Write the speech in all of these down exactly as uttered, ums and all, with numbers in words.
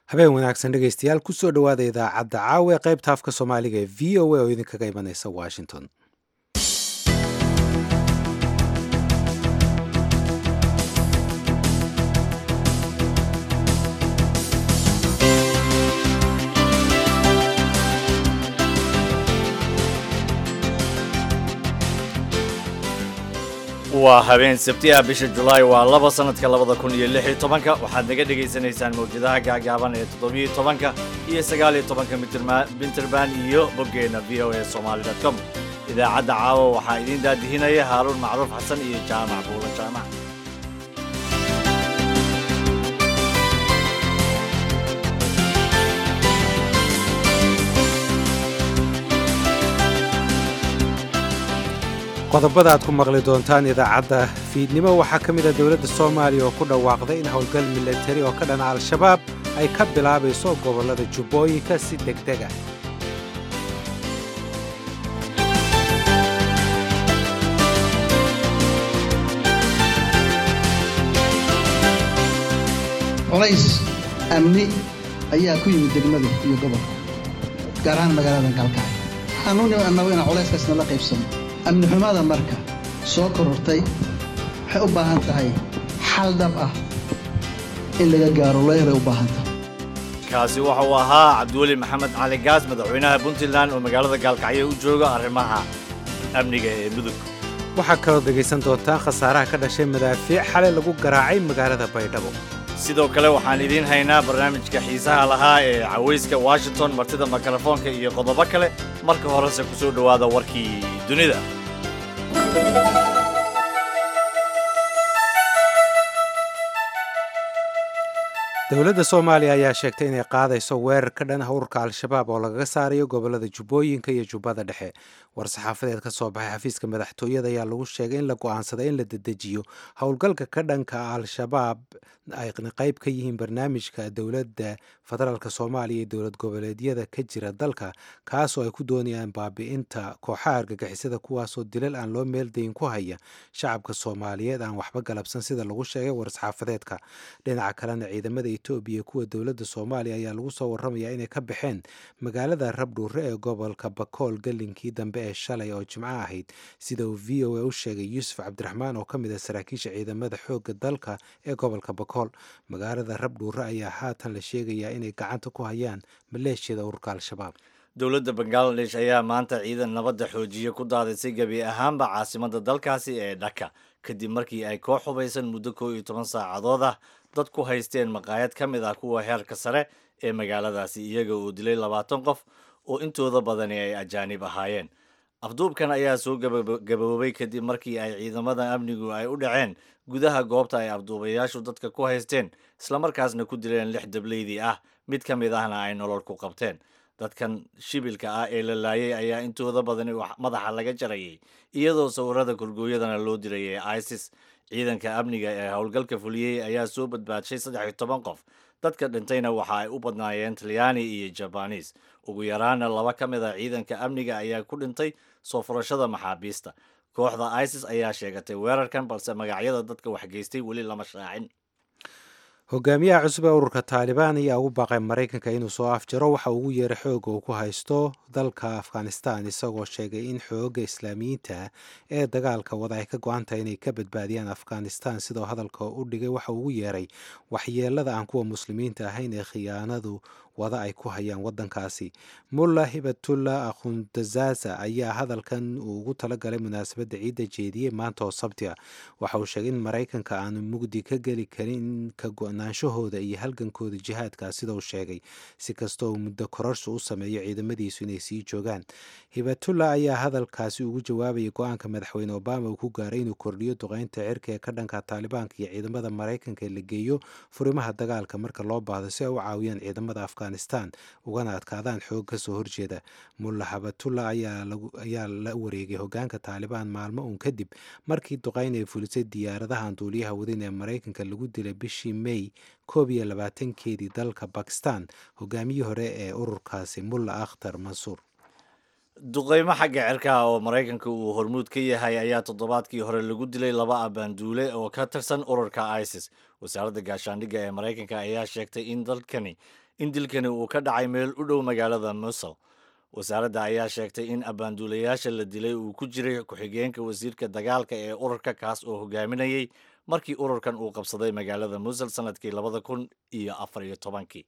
habeen wanaagsan dhegaystayaal kusoo dhowaada idaacadda caawa ee qaybta afka soomaaliga ee v o a oo idinkaga imanaysa washington. waa habeen sabti ah bisha julaay waa laba sanadka labada kun iyo lix iyo tobanka waxaad naga dhagaysanaysaan mawjadaha gaagaaban ee toddobiyo tobanka iyo sagaaliyo tobanka binterban iyo boggeena v o a somali dot com idaacadda caawa waxaa idiin daadihinaya haaruun macruuf xasan iyo jaamac buulo jaamac. qodobada aad ku maqli doontaan idaacadda fiidnimo waxaa ka mid a dowladda soomaaliya oo ku dhawaaqday in howlgal milatari oo ka dhana al-shabaab ay ka bilaabayso gobollada jubbooyinka si degdeg ah. colays amni ayaa ku yimid degmada iyo gobolka gaar ahaan magaalada galkacyo waxaan u nimid annagu inaan colayskaasna la qaybsano. amni xumada marka soo korortay waxay u baahan tahay xal dhab ah in laga gaaro leeray u baahan tahay. kaasi waxa uu ahaa cabdiweli maxamed cali gaas madaxweynaha puntland oo magaalada gaalkacyo u jooga arrimaha amniga ee mudug. waxaa kaloo dhegaysan doontaan khasaaraha ka dhashay madaafiic xalay lagu garaacay magaalada baydhabo. sidoo kale waxaan idiin haynaa barnaamijka xiisaha lahaa ee cawayska washington martida mikrofoonka iyo qodobo kale marka horese ku soo dhowaada warkii dunida. dowladda soomaaliya ayaa sheegtay inay qaadayso weerar ka dhan ah ururka al-shabaab oo lagaga saarayo gobollada jubbooyinka iyo jubbada dhexe. war-saxaafadeed ka soo baxay xafiiska madaxtooyada ayaa lagu sheegay in la go'aansaday in la dedejiyo howlgalka ka dhanka al-shabaab ayna qayb ka yihiin barnaamijka dowladda federaalk soomaaliya iyo dowlad goboleedyada ka jira dalka kaasoo ay ku doonayaan baabi'inta kooxaha argagixisada kuwaasoo dilal aan loo meeldayin ku haya shacabka soomaaliyeed aan waxba galabsan sida lagu sheegay war-saxaafadeedka. dhinaca kalena ciidamada etoobiya kuwa dowladda soomaaliya ayaa lagu soo warramayaa inay ka baxeen magaalada rabdhuure ee gobolka bakool galinkii dambe ee shalay oo jimco ahayd sida uu v o a u sheegay yuusuf cabdiraxmaan oo ka mid ah saraakiisha ciidamada xoogga dalka ee gobolka bakool. magaalada rabdhuure ayaa haatan la sheegayaa inay gacanta ku hayaan maleeshiyada ururka al-shabaab. dowladda bangaladesh ayaa maanta ciidan nabadda xoojiye ku daadisay gebi ahaanba caasimadda dalkaasi ee dhaka kadib markii ay koox hubaysan muddo koob iyo toban saacadood ah dad ku haysteen maqaayad ka mid ah kuwa heerka sare ee magaaladaasi iyaga oo dilay labaatan qof oo intooda badani ay ajaanib ahaayeen. afduubkan ayaa soo gaboobay kadib markii ay ciidamada amnigu ay u dhaceen gudaha goobta ay afduubayaashu dadka ku haysteen islamarkaasna ku dileen lix dableydii ah mid ka mid ahna ay nolol ku qabteen. dadkan shibilka ah ee la laayay ayaa intooda badani madaxa laga jarayay iyadoo sawirada korgooyadana loo dirayay isis. ciidanka amniga ee howlgalka fuliyey ayaa soo badbaadshay saddex iyo toban qof. dadka dhintayna waxa ay u badnaayeen talyaani iyo jabaniis. ugu yaraana laba ka mid a ciidanka amniga ayaa ku dhintay soo furashada maxaabiista. kooxda isis ayaa sheegatay weerarkan balse magacyada dadka waxgeystay weli lama shaacin. hogaamiyaha cusub ee ururka taalibaan ayaa ugu baaqay maraykanka inuu soo afjaro waxa ugu yeeray xooga uu ku haysto dalka afghanistan isagoo sheegay in xooga islaamiyiinta ee dagaalka wada ay ka go-an tahay inay ka badbaadiyaan afghanistan sidoo hadalka u dhigay waxa ugu yeeray waxyeelada aan kuwa muslimiinta ahayn ee khiyaanadu wada ay ku hayaan wadankaasi. mulla hibatullah akhundazaza ayaa hadalkan uu ugu talagalay munaasabadda ciidda jeediyey maanta oo sabti ah. waxa uu sheegay in maraykanka aanu mugdi ka geli karin ka go-naanshahooda iyo halgankooda jihaadka sida uu sheegay si kastoo uu muddo kororsi u sameeyo ciidamadiisu inay sii joogaan. hibatullah ayaa hadalkaasi ugu jawaabayay go-aanka madaxweyne obama uu ku gaaray inuu kordhiyo duqeynta cirka ee ka dhanka taalibaanka iyo ciidamada maraykanka ee la geeyo furimaha dagaalka marka loo baahdo si ay u caawiyaan ciidamada afghanistan ugana adkaadaan xoog ka soo horjeeda. mulla hibatullah ayaa la wareegay hogaanka taalibaan maalmo uun kadib markii duqeyn ay fulisay diyaaradahan duuliyaha wadin ee maraykanka lagu dilay bishii may koob iyo labaatankeedii dalka bakistan hogaamiyii hore ee ururkaasi mulla akhtar mansuur. duqeymo xagga cirka oo maraykanka uu hormuud ka yahay ayaa toddobaadkii hore lagu dilay laba abaanduule oo ka tirsan ururka isis. wasaaradda gaashaandhigga ee maraykanka ayaa sheegtay in dalkani in dilkani uu ka dhacay meel u dhow magaalada musul. wasaaradda ayaa sheegtay in abaanduulayaasha la dilay uu ku jiray ku-xigeenka wasiirka dagaalka ee ururka kaas oo hogaaminayay markii ururkan uu qabsaday magaalada musul sanadkii labada kun iyo afar iyo tobankii.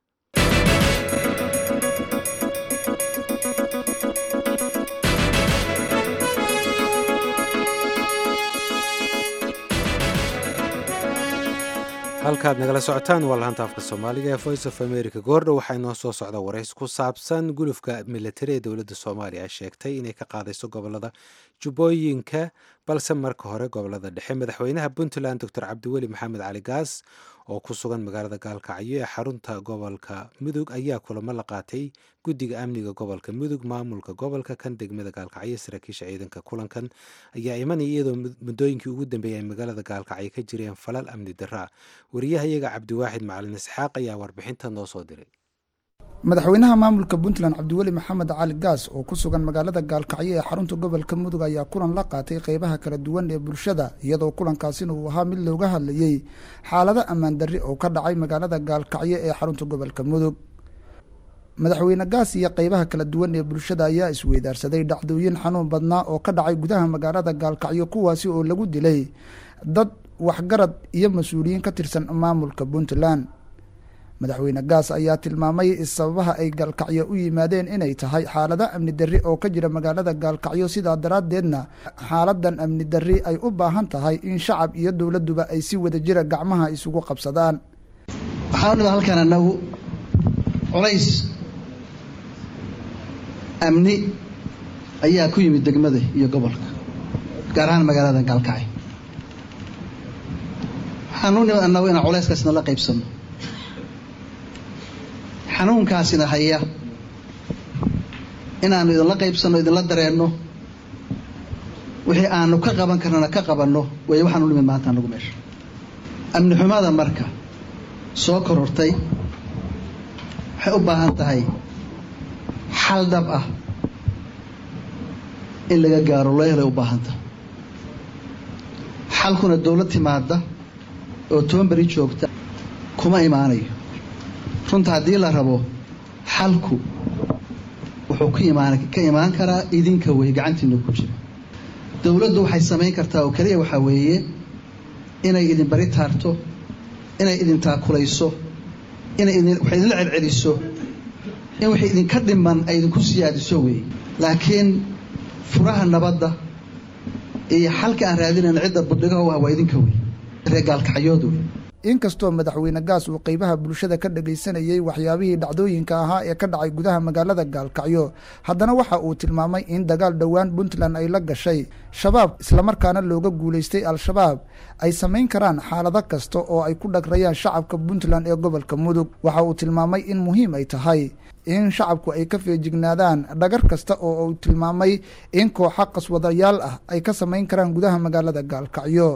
halkaad nagala socotaan waa laanta afka soomaaliga ee voice of america. goordhow waxaa inoo soo socda warays ku saabsan gulufka militari ee dowladda soomaaliya ay sheegtay inay ka qaadayso gobolada jubbooyinka, balse marka hore gobolada dhexe. madaxweynaha puntland doctor cabdiweli maxamed cali gaas oo ku sugan magaalada gaalkacyo ee xarunta gobolka mudug ayaa kulamo la qaatay guddiga amniga gobolka mudug, maamulka gobolka kan degmada gaalkacyo, saraakiisha ciidanka. kulankan ayaa imanaya iyadoo muddooyinkii ugu dambeeyay ay magaalada gaalkacyo ka jireen falal amni daraa. wariyahayaga cabdiwaaxid macalin isxaaq ayaa warbixinta noo soo diray. madaxweynaha maamulka puntland cabdiweli maxamed cali gaas oo ku sugan magaalada gaalkacyo ee xarunta gobolka mudug ayaa kulan la qaatay qeybaha kala duwan ee bulshada, iyadoo kulankaasina uu ahaa mid looga hadlayey xaalado ammaan darri oo ka dhacay magaalada gaalkacyo ee xarunta gobolka mudug. madaxweyne gaas iyo qeybaha kala duwan ee bulshada ayaa isweydaarsaday dhacdooyin xanuun badnaa oo ka dhacay gudaha magaalada gaalkacyo, kuwaasi oo lagu dilay dad waxgarad iyo mas-uuliyiin ka tirsan maamulka puntland. madaxweyne gaas ayaa tilmaamay sababaha ay gaalkacyo u yimaadeen inay tahay xaalado amni darri oo ka jira magaalada gaalkacyo, sidaa daraaddeedna xaaladan amni darri ay u baahan tahay in shacab iyo dowladduba ay si wada jira gacmaha isugu qabsadaan. waxaan u halkan anagu culays amni ayaa ku yimid degmada iyo gobolka, gaar ahaan magaalada gaalkacyo. waxaan u nimid anagu inaan culayskaasna la qaybsano, xanuunkaasina haya inaanu idinla qaybsanno, idinla dareenno, wixii aanu ka qaban karnana ka qabanno way waxaan u nimid maanta anagu meesha. amni xumada marka soo korortay waxay u baahan tahay xal dhab ah in laga gaaro, loo helay u baahan tahay. xalkuna dowlad timaada oo toban beri joogta kuma imaanayo. runta haddii la rabo xalku wuxuu ka imaan ka imaan karaa idinka wey, gacantiina ku jira. dowladdu waxay samayn kartaa oo kaliya waxaa weeye inay idin bari taarto, inay idin taakulayso, inay idin wax idinla celceliso, in wixii idinka dhiman ay idinku siyaadiso wey. laakiin furaha nabadda iyo xalka aan raadinayna cidda budhigaha u ah waa idinka wey, reer gaalkacyoodu wey. inkastoo madaxweyne gaas uu qeybaha bulshada ka dhagaysanayey waxyaabihii dhacdooyinka ahaa ee ka dhacay gudaha magaalada gaalkacyo, haddana waxa uu tilmaamay in dagaal dhowaan puntland ay la gashay shabaab islamarkaana looga guulaystay al-shabaab ay samayn karaan xaalado kasta oo ay ku dhagrayaan shacabka puntland ee gobolka mudug. waxa uu tilmaamay in muhiim ay tahay in shacabku ay ka feejignaadaan dhagar kasta oo uu tilmaamay in kooxa qaswadayaal ah ay ka samayn karaan gudaha magaalada gaalkacyo.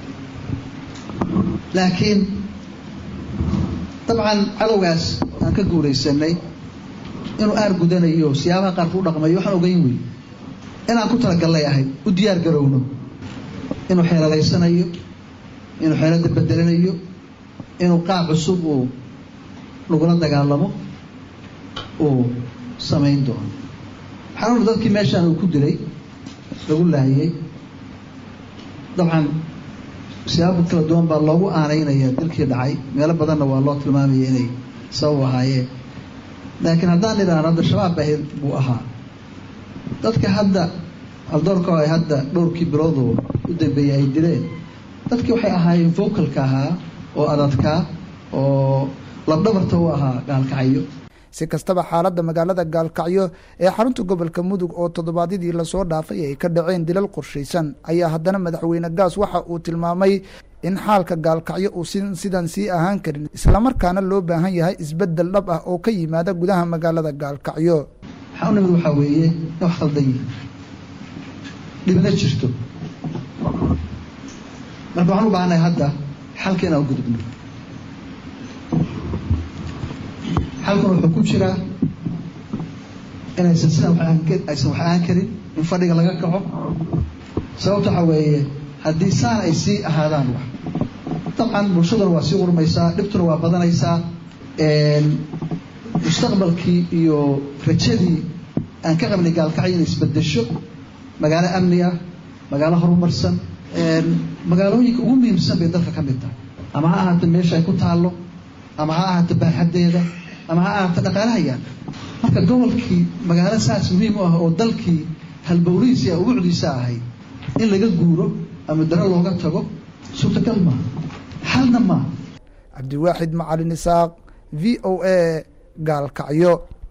laakiin dabcan cadowgaas aan ka guulaysanay inuu aar gudanayo, siyaabaha qaar ku dhaqmayo, waxaan ogeyn wey inaan ku talagallay ahayd, u diyaar garowno inuu xeeladaysanayo, inuu xeelada bedelanayo, inuu qaab cusub uu lagula dagaalamo uu samayn doono. waxaan u dadkii meeshaan uu ku dilay lagu laayay, dabcan siyaabo kala duwan baa loogu aanaynaya dilkii dhacay, meelo badanna waa loo tilmaamaya inay sabab ahaayeen. laakiin haddaan idhaahno hadda shabaab baa buu ahaa, dadka hadda aldoorka ay hadda dhowrkii biloodu u dambeeyey ay dileen, dadkii waxay ahaayeen vocalka ahaa oo adadkaa oo labdhabarta u ahaa gaalkacyo. si kastaba xaaladda magaalada gaalkacyo ee xarunta gobolka mudug oo toddobaadyadii lasoo dhaafay ay ka dhaceen dilal qorshaysan, ayaa haddana madaxweyne gaas waxa uu tilmaamay in xaalka gaalkacyo uu sidan sii ahaan karin, islamarkaana loo baahan yahay isbeddel dhab ah oo ka yimaada gudaha magaalada gaalkacyo. waxaa u nimid waxaa weeye in wax khaldan yihin, dhibna jirto. marka waxaan u baahannahay hadda xalka inaan u gudubno. xalkuna wuxuu ku jiraa inaysan sidan aysan wax aan karin in fadhiga laga kaco sababta waxa weeye haddii saan ay sii ahaadaan wax dabcan bulshaduna waa sii qurmaysaa dhibtuna waa badanaysaa mustaqbalkii iyo rajadii aan ka qabnay gaalkacyo inay isbedesho magaalo amni ah magaalo horumarsan magaalooyinka ugu muhiimsan bay dalka ka mid tahay ama ha ahaato meesha ay ku taallo ama ha ahaato baaxaddeeda ama ha ahaato dhaqaalaha yaal marka gobolkii magaalo saas muhiim u ah oo dalkii halbowlihiisa iyo ubucdiisa ahayd in laga guuro ama daro looga tago suurtagal maaha xalna maaha. cabdiwaaxid macalin isaaq v o a gaalkacyo.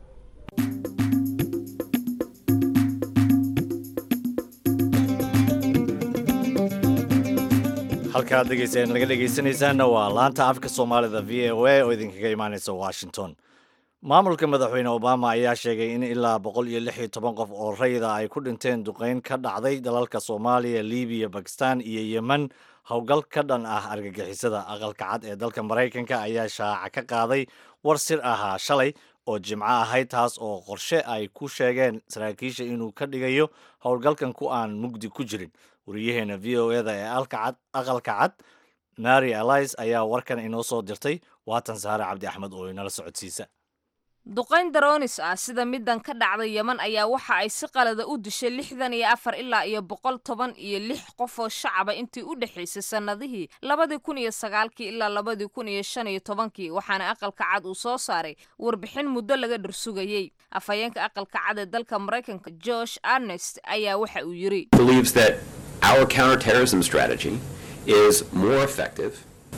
halkaad dhegeysan laga dhegeysanaysaana waa laanta afka soomaalida v o a oo idinkaga imaaneysa washington. maamulka madaxweyne obama ayaa sheegay in ilaa boqol iyo lix iyo toban qof oo rayida ay ku dhinteen duqeyn ka dhacday dalalka soomaaliya, libiya, bakistan iyo yemen. howlgal ka dhan ah argagixisada. aqalka cad ee dalka maraykanka ayaa shaaca ka qaaday war sir ahaa shalay oo jimco ahayd, taas oo qorshe ay ku sheegeen saraakiisha inuu ka dhigayo howlgalkan ku aan mugdi ku jirin. wariyaheena v o eda ee aqalka cad mary alice ayaa warkan inoo soo dirtay. waatan saare cabdi axmed oo inala socodsiisa. duqayn daroonis ah sida midan ka dhacday yeman ayaa waxa ay si qalada u dishay lixdan iyo afar ilaa iyo boqol toban iyo lix qof oo shacaba intii u dhexaysay sanadihii labadii kun iyo sagaalkii ilaa labadii kun iyo shan iyo tobankii, waxaana aqalka cad uu soo saaray warbixin muddo laga dhursugayey. afhayeenka aqalka cad ee dalka maraykanka Josh Earnest ayaa waxa uu yiri our counterterrorism strategy is more effective.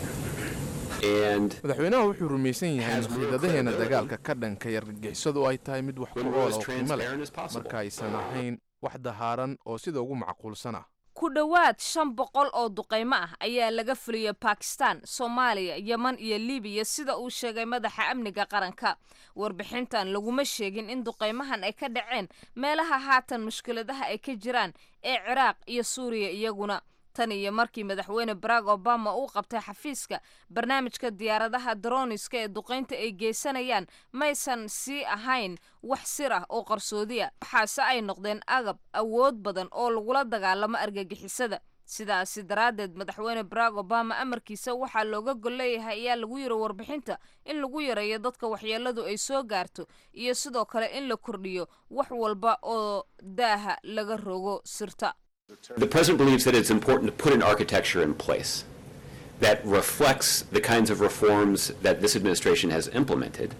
madaxweynaha wuxuu rumaysan yahay in khiidadaheena dagaalka ka dhanka yargagixisadu ay tahay mid wax ku ool oo qiimo leh marka aysan ahayn wax dahaaran oo sida ugu macquulsan ah. ku dhowaad shan boqol oo duqaymo ah ayaa laga fuliyey Pakistan, Soomaaliya, Yemen iyo Libiya sida uu sheegay madaxa amniga qaranka. warbixintan laguma sheegin in duqaymahan ay ka dhaceen meelaha haatan mushkiladaha ay ka jiraan ee Ciraaq iyo Suuriya iyaguna. tan iyo markii madaxweyne Barack Obama uu qabtay xafiiska, barnaamijka diyaaradaha droniska ee duqeynta ay geysanayaan maysan sii ahayn wax sir ah oo qarsoodi ah, waxaase ay noqdeen agab awood badan oo lagula dagaalamo argagixisada. sidaasi daraaddeed madaxweyne Barack Obama amarkiisa waxaa looga golleeyahay ayaa lagu yiri warbixinta in lagu yareeyo dadka waxyeeladu ay soo gaarto iyo sidoo kale in la kordhiyo wax walba oo daaha laga rogo sirta. The president believes that it's important to put an architecture in place that reflects the kinds of reforms that this administration has implemented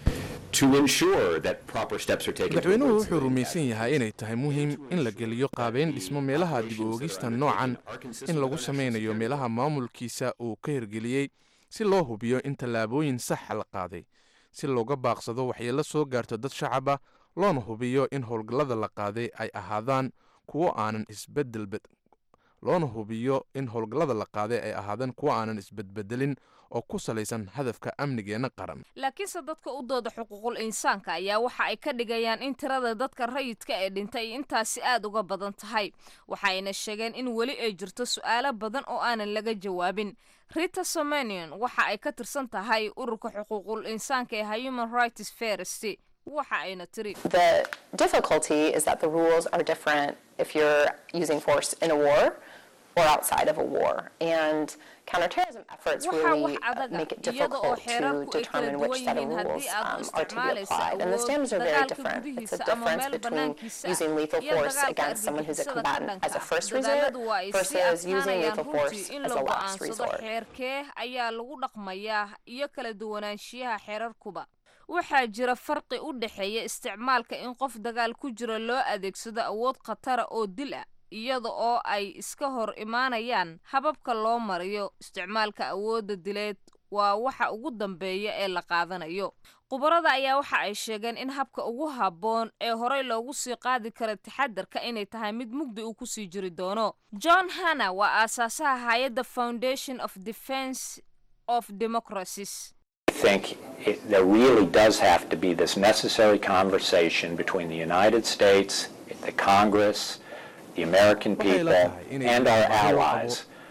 to ensure that proper steps are taken. madaxweynuhu wuxuu rumaysan yahay inay tahay muhiim in la geliyo qaabeyn dhismo meelaha dib u oogista noocan in lagu sameynayo meelaha maamulkiisa uu ka hirgeliyey si loo hubiyo in tallaabooyin sax la qaaday si looga baaqsado waxyeello soo gaarto dad shacaba, loona hubiyo in howlgallada la qaaday ay ahaadaan kuwo aanan isbedel loona hubiyo in howlgallada la qaaday ay ahaadaan kuwo aanan isbedbedelin oo ku salaysan hadafka amnigeena qaran. laakiinse dadka u dooda xuquuqul insaanka ayaa waxa ay ka dhigayaan in tirada dadka rayidka ee dhintay intaasi aad uga badan tahay. waxayna sheegeen in weli ay jirto su'aalo badan oo aanan laga jawaabin. Rita Somanian waxa ay ka tirsan tahay ururka xuquuqul insaanka ee Human Rights First. waxa ayna tiri the difficulty is that the rules are different if you're using force in a war or outside of a war, and counterterrorism efforts really uh, make it difficult to determine which set of rules um, are to be applied, and the standards are very different. It's a difference between using lethal force against someone who's a combatant as a first resort versus using lethal force as a last resort. xeerkee ayaa lagu dhaqmayaa iyo kala duwanaanshiyaha xeerarkuba. waxaa jira farqi u dhaxeeya isticmaalka in qof dagaal ku jira loo adeegsado awood khatara oo dil ah iyada oo ay iska hor imaanayaan hababka loo mariyo. isticmaalka awoodda dileed waa waxa ugu dambeeya ee la qaadanayo. khubarada ayaa waxa ay sheegeen in habka ugu habboon ee horey loogu sii qaadi karo taxadarka inay tahay mid mugdi uu ku sii jiri doono. John Hanna waa aasaasaha hay'adda Foundation of Defense of Democracies. I think it, there really does have to be this necessary conversation between the United States, the Congress, the American people, and our allies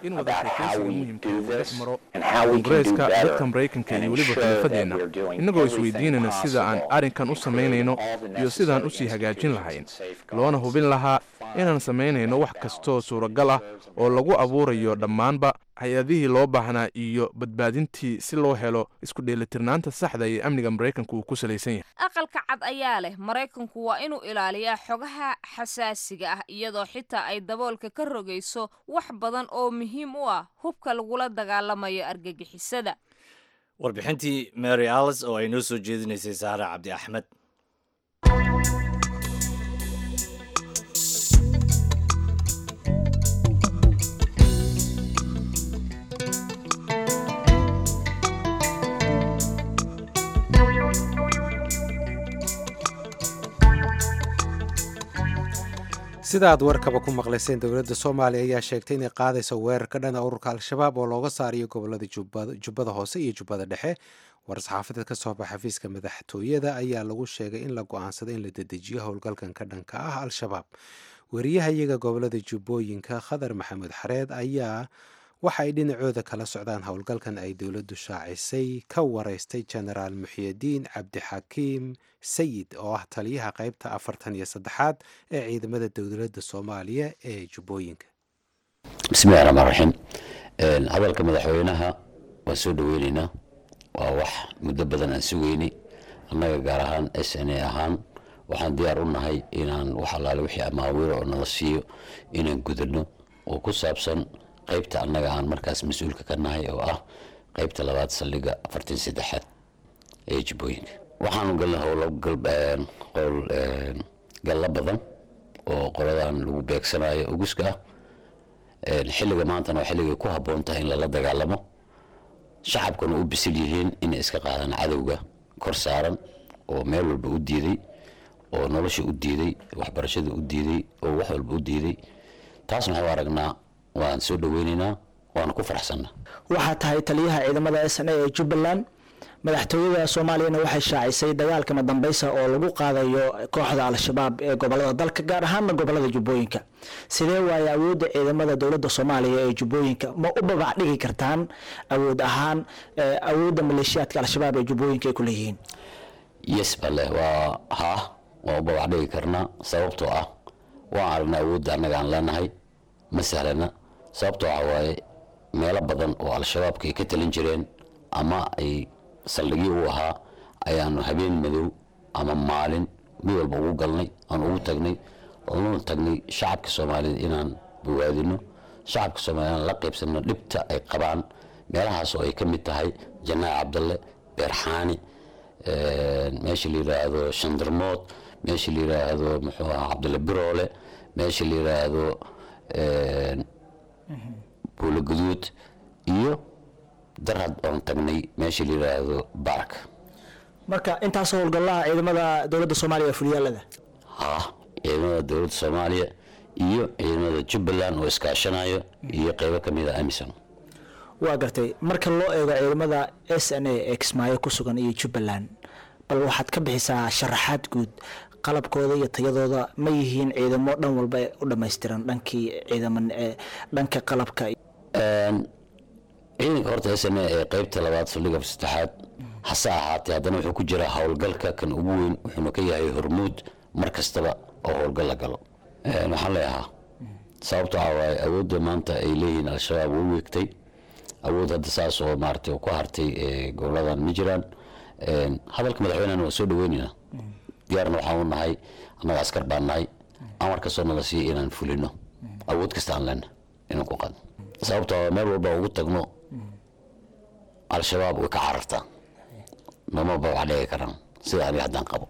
in wadashaqaysiga muhiimka uu dhex maro koongareeska dadka maraykanka iyo weliba xulafadeenna innagoo isweydiinayna sida aan arrinkan u samaynayno iyo sidaan usii hagaajin lahayn loona hubin lahaa inaan samaynayno wax kastoo suuragal ah oo lagu abuurayo dhammaanba hay-adihii loo baahnaa iyo badbaadintii si loo helo isku dheelitirnaanta saxda ee amniga maraykanku uu ku salaysan yahay. aqalka cad ayaa leh maraykanku waa inuu ilaaliyaa xogaha xasaasiga ah iyadoo xitaa ay daboolka ka rogayso wax badan oo muhiim u ah hubka lagula dagaalamayo argagixisada. warbixintii Mary Alice oo ay noo soo jeedinaysay Saara Cabdi Axmed. sida aad warkaba ku maqlayseen dowladda soomaaliya ayaa sheegtay inay qaadayso weerar ka dhana ururka al-shabaab oo looga saarayo gobolada jubbada hoose iyo jubbada dhexe. war-saxaafadeed ka soo baxa xafiiska madaxtooyada ayaa lagu sheegay in la go-aansaday in la dedejiyo howlgalkan ka dhanka ah al-shabaab. wariyaha iyaga gobolada jubbooyinka khadar maxamuud xareed ayaa waxa ay dhinacooda kala socdaan howlgalkan ay dowladdu shaacisay ka wareystay jenaraal muxyidiin cabdixakiim sayid oo ah taliyaha qaybta afartan iyo saddexaad ee ciidamada dowladda soomaaliya ee jubbooyinka. bismillahi raxmaan raxiim. hadalka madaxweynaha waan soo dhaweynaynaa, waa wax muddo badan aan sugeynay. annaga gaar ahaan s n a ahaan waxaan diyaar u nahay inaan wax allaale wixii amaawiiro oo nala siiyo inaan gudano oo ku saabsan qaybta annaga aan markaas mas-uulka ka nahay oo ah qaybta labaad saldhigga afartan saddexaad ee jubbooyinka. waxaanu galnay howlo qowl galla badan oo qoladan lagu beegsanayo oguska ah. xilliga maantana waa xilligay ku habboon tahay in lala dagaalamo, shacabkuna u bisil yihiin inay iska qaadaan cadowga kor saaran oo meel walba u diiday, oo nolosha u diiday, waxbarashada u diiday, oo wax walba u diiday. taasna waxaan aragnaa, waan soo dhaweynaynaa, waana ku faraxsannaa. waxaa tahay taliyaha ciidamada s n a ee jubbaland. madaxtooyada soomaaliyana waxay shaacisay dagaalka madambeysa oo lagu qaadayo kooxda al-shabaab ee gobolada dalka, gaar ahaanna gobolada jubbooyinka. sidee waaye awoodda ciidamada dowladda soomaaliya ee jubbooyinka? ma u babac dhigi kartaan awood ahaan awoodda maleeshiyaadka al-shabaab ee jubbooyinka ay ku leeyihiin? yes bale waa haa waan u babac dhigi karnaa, sababtoo ah waan aragnaa awoodda annaga aan leenahay ma sahlana. sababtoo waxa waaye meelo badan oo al-shabaabka ay ka talin jireen ama ay saldhigii u ahaa ayaanu habeen madow ama maalin mid walba ugu galnay, aan ugu tagnay, oonu tagnay shacabka soomaaliyeed inaan bogaadino, shacabka soomaaliyeed inaan la qaybsano dhibta ay qabaan meelahaas oo ay ka mid tahay janaac cabdalle, beerxaani, meesha la yidhaahdo shandarmood, meesha la yidhaahdo muxuu ahaa cabdulle biroole, meesha la yidhaahdo buulo guduud, iyo darad oon tagnay meesha la yidhaahdo barak. marka intaas howlgalaha ciidamada dowladda soomaaliya ee fulyaalada ha ciidamada dowladda soomaaliya iyo ciidamada jubbaland oo iskaashanayo iyo qaybo ka mid a amisom. waa gartay. marka loo eego ciidamada s n a ee kismaayo ku sugan iyo jubbaland, bal waxaad ka bixisaa sharaxaad guud qalabkooda iyo tayadooda. ma yihiin ciidamo dhan walba u dhammaystiran dhankii ciidaman dhanka qalabka? ciidanka horta s n a ee qaybta labaad saldhigga saddexaad hase ahaatee haddana wuxuu ku jiraa howlgalka kan ugu weyn, wuxuuna ka yahay hormuud mar kastaba oo howlgal la galo. waxaan leeyahaa sababto ah waaye awoodda maanta ay leeyihiin al-shabaab way weegtay. awood hadda saas oo maaragtay ku hartay goboladan ma jiraan. hadalka madaxweynehana waa soo dhaweynaynaa, diyaarna waxaan u nahay, annaga askar baan nahay, amar kastoo nala siiya inaan fulino, awood kasta aan leenahay inaan ku qaadno. sababtoo meel walba ugu tagno al-shabaab way ka carartaa, nama babac dhigi karaan sida aniga haddaan qabo.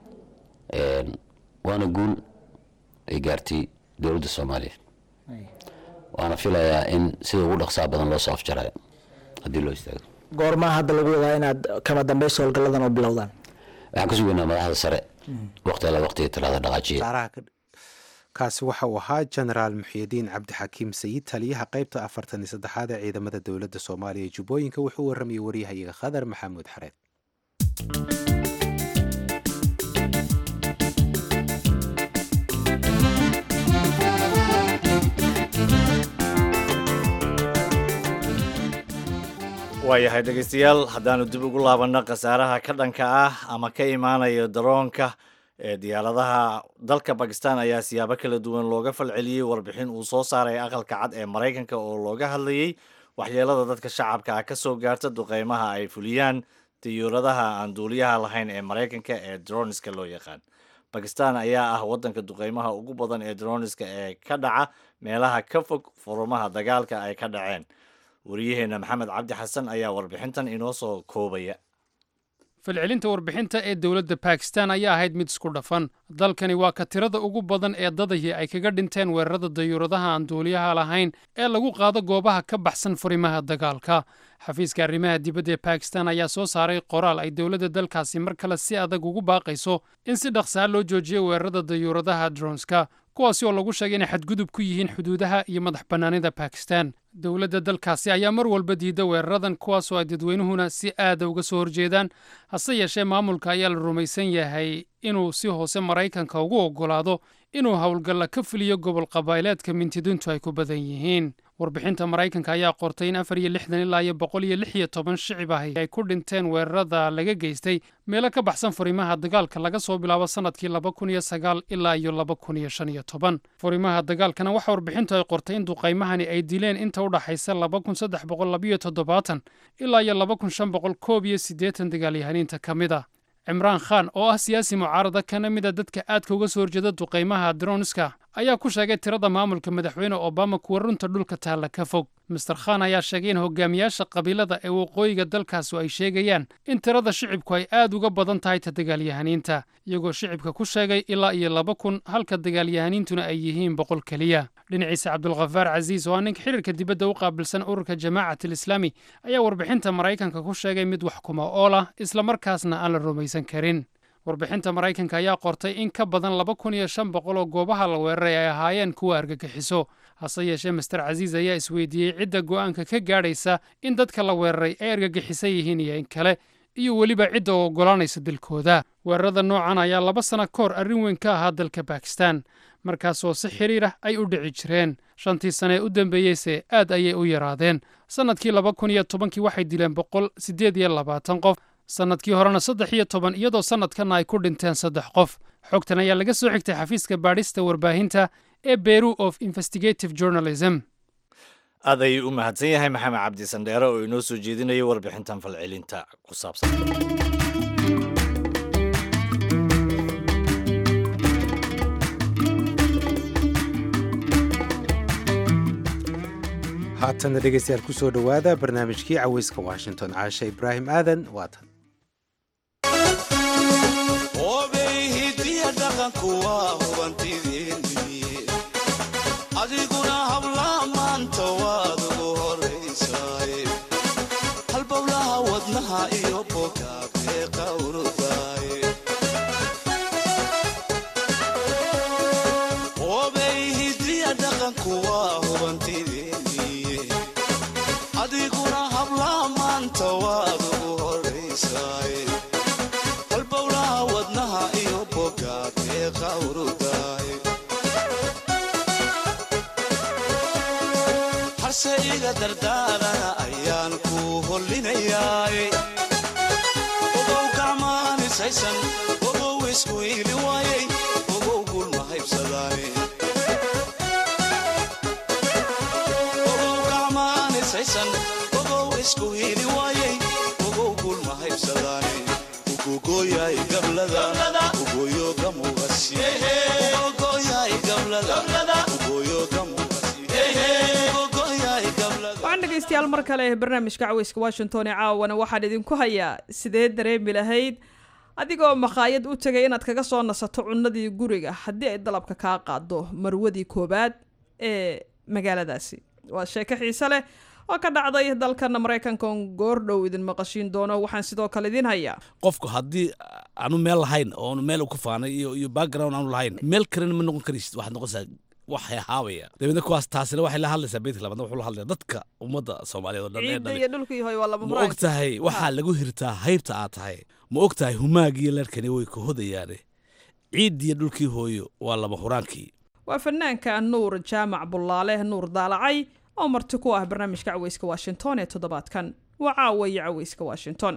waana guul ay gaartay dowladda soomaaliya, waana filayaa in sida ugu dhaqsaha badan loo soo afjarayo haddii loo istaago. goormaa hadda lagu wadaa inaad kama dambeyso howlgalladan oo bilowdaan? waxaan ka sugaynaa madaxda sare waqti alla waqtiga talaada dhaqaajiya. kaasi waxa uu ahaa jenaraal muxyidiin cabdixakiim sayid, taliyaha qaybta afartan iyo saddexaad ee ciidamada dowladda soomaaliya ee jubbooyinka. wuxuu warramayay waryahayaga khadar maxamuud xareed. waayahay dhegaystayaal haddaanu dib ugu laabanno khasaaraha ka dhanka ah ama ka imaanayo daroonka ee diyaaradaha dalka bakistan ayaa siyaabo kala duwan looga falceliyey warbixin uu soo saaray aqalka cad ee maraykanka oo looga hadlayey waxyeelada dadka shacabka ah ka soo gaarta duqeymaha ay fuliyaan diyuuradaha aan duuliyaha lahayn ee maraykanka ee droniska loo yaqaan bakistan ayaa ah waddanka duqeymaha ugu badan ee droniska ee ka dhaca meelaha ka fog furumaha dagaalka ay ka dhaceen wariyaheenna maxamed cabdi xasan ayaa warbixintan inoo soo koobaya falcelinta warbixinta ee dowladda bakistan ayaa ahayd mid isku dhafan dalkani waa ka tirada ugu badan ee dadahii ay kaga dhinteen weerarada dayuuradaha aan duuliyaha lahayn ee lagu qaado goobaha ka baxsan furimaha dagaalka xafiiska arrimaha dibadda ee bakistan ayaa soo saaray qoraal ay dowladda dalkaasi mar kale si adag ugu baaqayso in si dhaqsaa loo joojiyo weerarada dayuuradaha dronska kuwaasi oo lagu sheegay inay xadgudub ku yihiin xuduudaha iyo madax bannaanida bakistan dowladda dalkaasi ayaa mar walba diida weeraradan kuwaasoo ay dadweynuhuna si aada uga soo horjeedaan hase yeeshee maamulka ayaa la rumaysan yahay inuu si hoose maraykanka ugu oggolaado inuu howlgalla ka fuliyo gobol qabaa'ileedka mintidintu ay ku badan yihiin warbixinta maraykanka ayaa qortay in afar iyo lixdan ilaa iyo boqol iyo lix iyo toban shicib ahi ay ku dhinteen weerarada laga geystay meelo ka baxsan furimaha dagaalka laga soo bilaabo sannadkii laba kun iyo sagaal ilaa iyo laba kun iyo shan iyo toban furimaha dagaalkana waxa warbixintu ay qortay in duqaymahani ay dileen inta u dhaxaysa laba kun saddex boqol labiyo toddobaatan ilaa iyo laba kun shan boqol koob iyo siddeetan dagaalyahaniinta ka mid a cimraan khan oo ah siyaasi mucaarada kana mid a dadka aadka uga soo horjeeda duqaymaha dronska ayaa ku sheegay tirada maamulka madaxweyne obama kuwa runta dhulka taalla ka fog mister khan ayaa sheegay in hogaamiyaasha qabiilada ee waqooyiga dalkaasi ay sheegayaan in tirada shicibku ay aad uga badan tahay ta dagaalyahaniinta iyagoo shicibka ku sheegay ilaa iyo laba kun halka dagaalyahaniintuna ay yihiin boqol keliya dhinaciisa cabdulkhafaar casiis oo ah ninka xiriirka dibadda u qaabilsan ururka jamaacat alislaami ayaa warbixinta maraykanka ku sheegay mid wax kuma ool ah islamarkaasna aan la rumaysan karin warbixinta maraykanka ayaa qortay in ka badan laba kun iyo shan boqol oo goobaha la weeraray ay ahaayeen kuwa argagixiso hase yeeshee master casiis ayaa isweydiiyey cidda go'aanka ka gaadhaysa in dadka la weeraray ay argagixisan yihiin iyo in kale iyo weliba cidda oo oggolaanaysa dilkooda weerarada noocan ayaa laba sana ka hor arrin weyn ka ahaa dalka bakistan markaasoo si xiriir ah ay u dhici jireen shantii sane ee u dambeeyeyse aad ayay u yaraadeen sannadkii laba kun iyo tobankii waxay dileen boqol siddeed iyo labaatan qof sannadkii horena saddex iyo toban iyadoo sannadkanna ay ku dhinteen saddex qof xogtan ayaa laga soo xigtay xafiiska baadhista warbaahinta ee bureau of investigative journalism aad ayuu u mahadsan yahay maxamed cabdi sandheere oo inoo soo jeedinayo warbixintan falcelinta ku saabsan haatana dhegeystayaal ku soo dhowaada barnaamijkii caweyska washington caasha ibraahim aadan waatan adiguna habla maanta waad ugu horaysaay halbowlaha wadnaha iyo bogaabee qawrudaay obay hidiya dhaqanku waa hubantideeniye adiguna habla maanta waad ugu horaysaay halbowlaha wadnaha iyo bogaabee qawrudaay iga dardaarana ayaan ku hollinayaay ogow gacmaanisaysan ogow isku iili waayay ogow gulma haybsadaane ogow gacmaanisaysan ogow isku iili waayay ogow gulma haybsadaane ugogooyaay gablada ugoyo gamugasi ugogooyaay gablada ugoyo gamugasi dhegeystayaal mar kale barnaamijka caweyska washington ee caawana waxaan idinku hayaa sidee dareemi lahayd adigoo makhaayad u tegay inaad kaga soo nasato cunnadii guriga haddii ay dalabka kaa qaado marwadii koobaad ee magaaladaasi waa sheeko xiise leh oo ka dhacday dalkana maraykanka oon goordhow idin maqashiin doono waxaan sidoo kale idin hayaa qofku haddii aanu meel lahayn oonu meel ku faanay iyo iyo background aanu lahayn meel kalena ma noqon karaysid waxaad noqonaysaa waxay haabaya dabeedna kuwaas taasina waxay la hadlaysaa beedka labaadna wuxuu la hadlaya dadka ummadda soomaaliyeed oo dhan ee ciidda iyo dhulkii hooy waa laba ma og tahay waxaa lagu hirtaa haybta aad tahay ma og tahay humaagiiyo leerkani way ka hodayaane ciiddiiyo dhulkii hooyo waa laba huraankii waa fanaanka nuur jaamac bullaale nuur daalacay oo marti ku ah barnaamijka caweyska washington ee toddobaadkan waa caawaya caweyska washington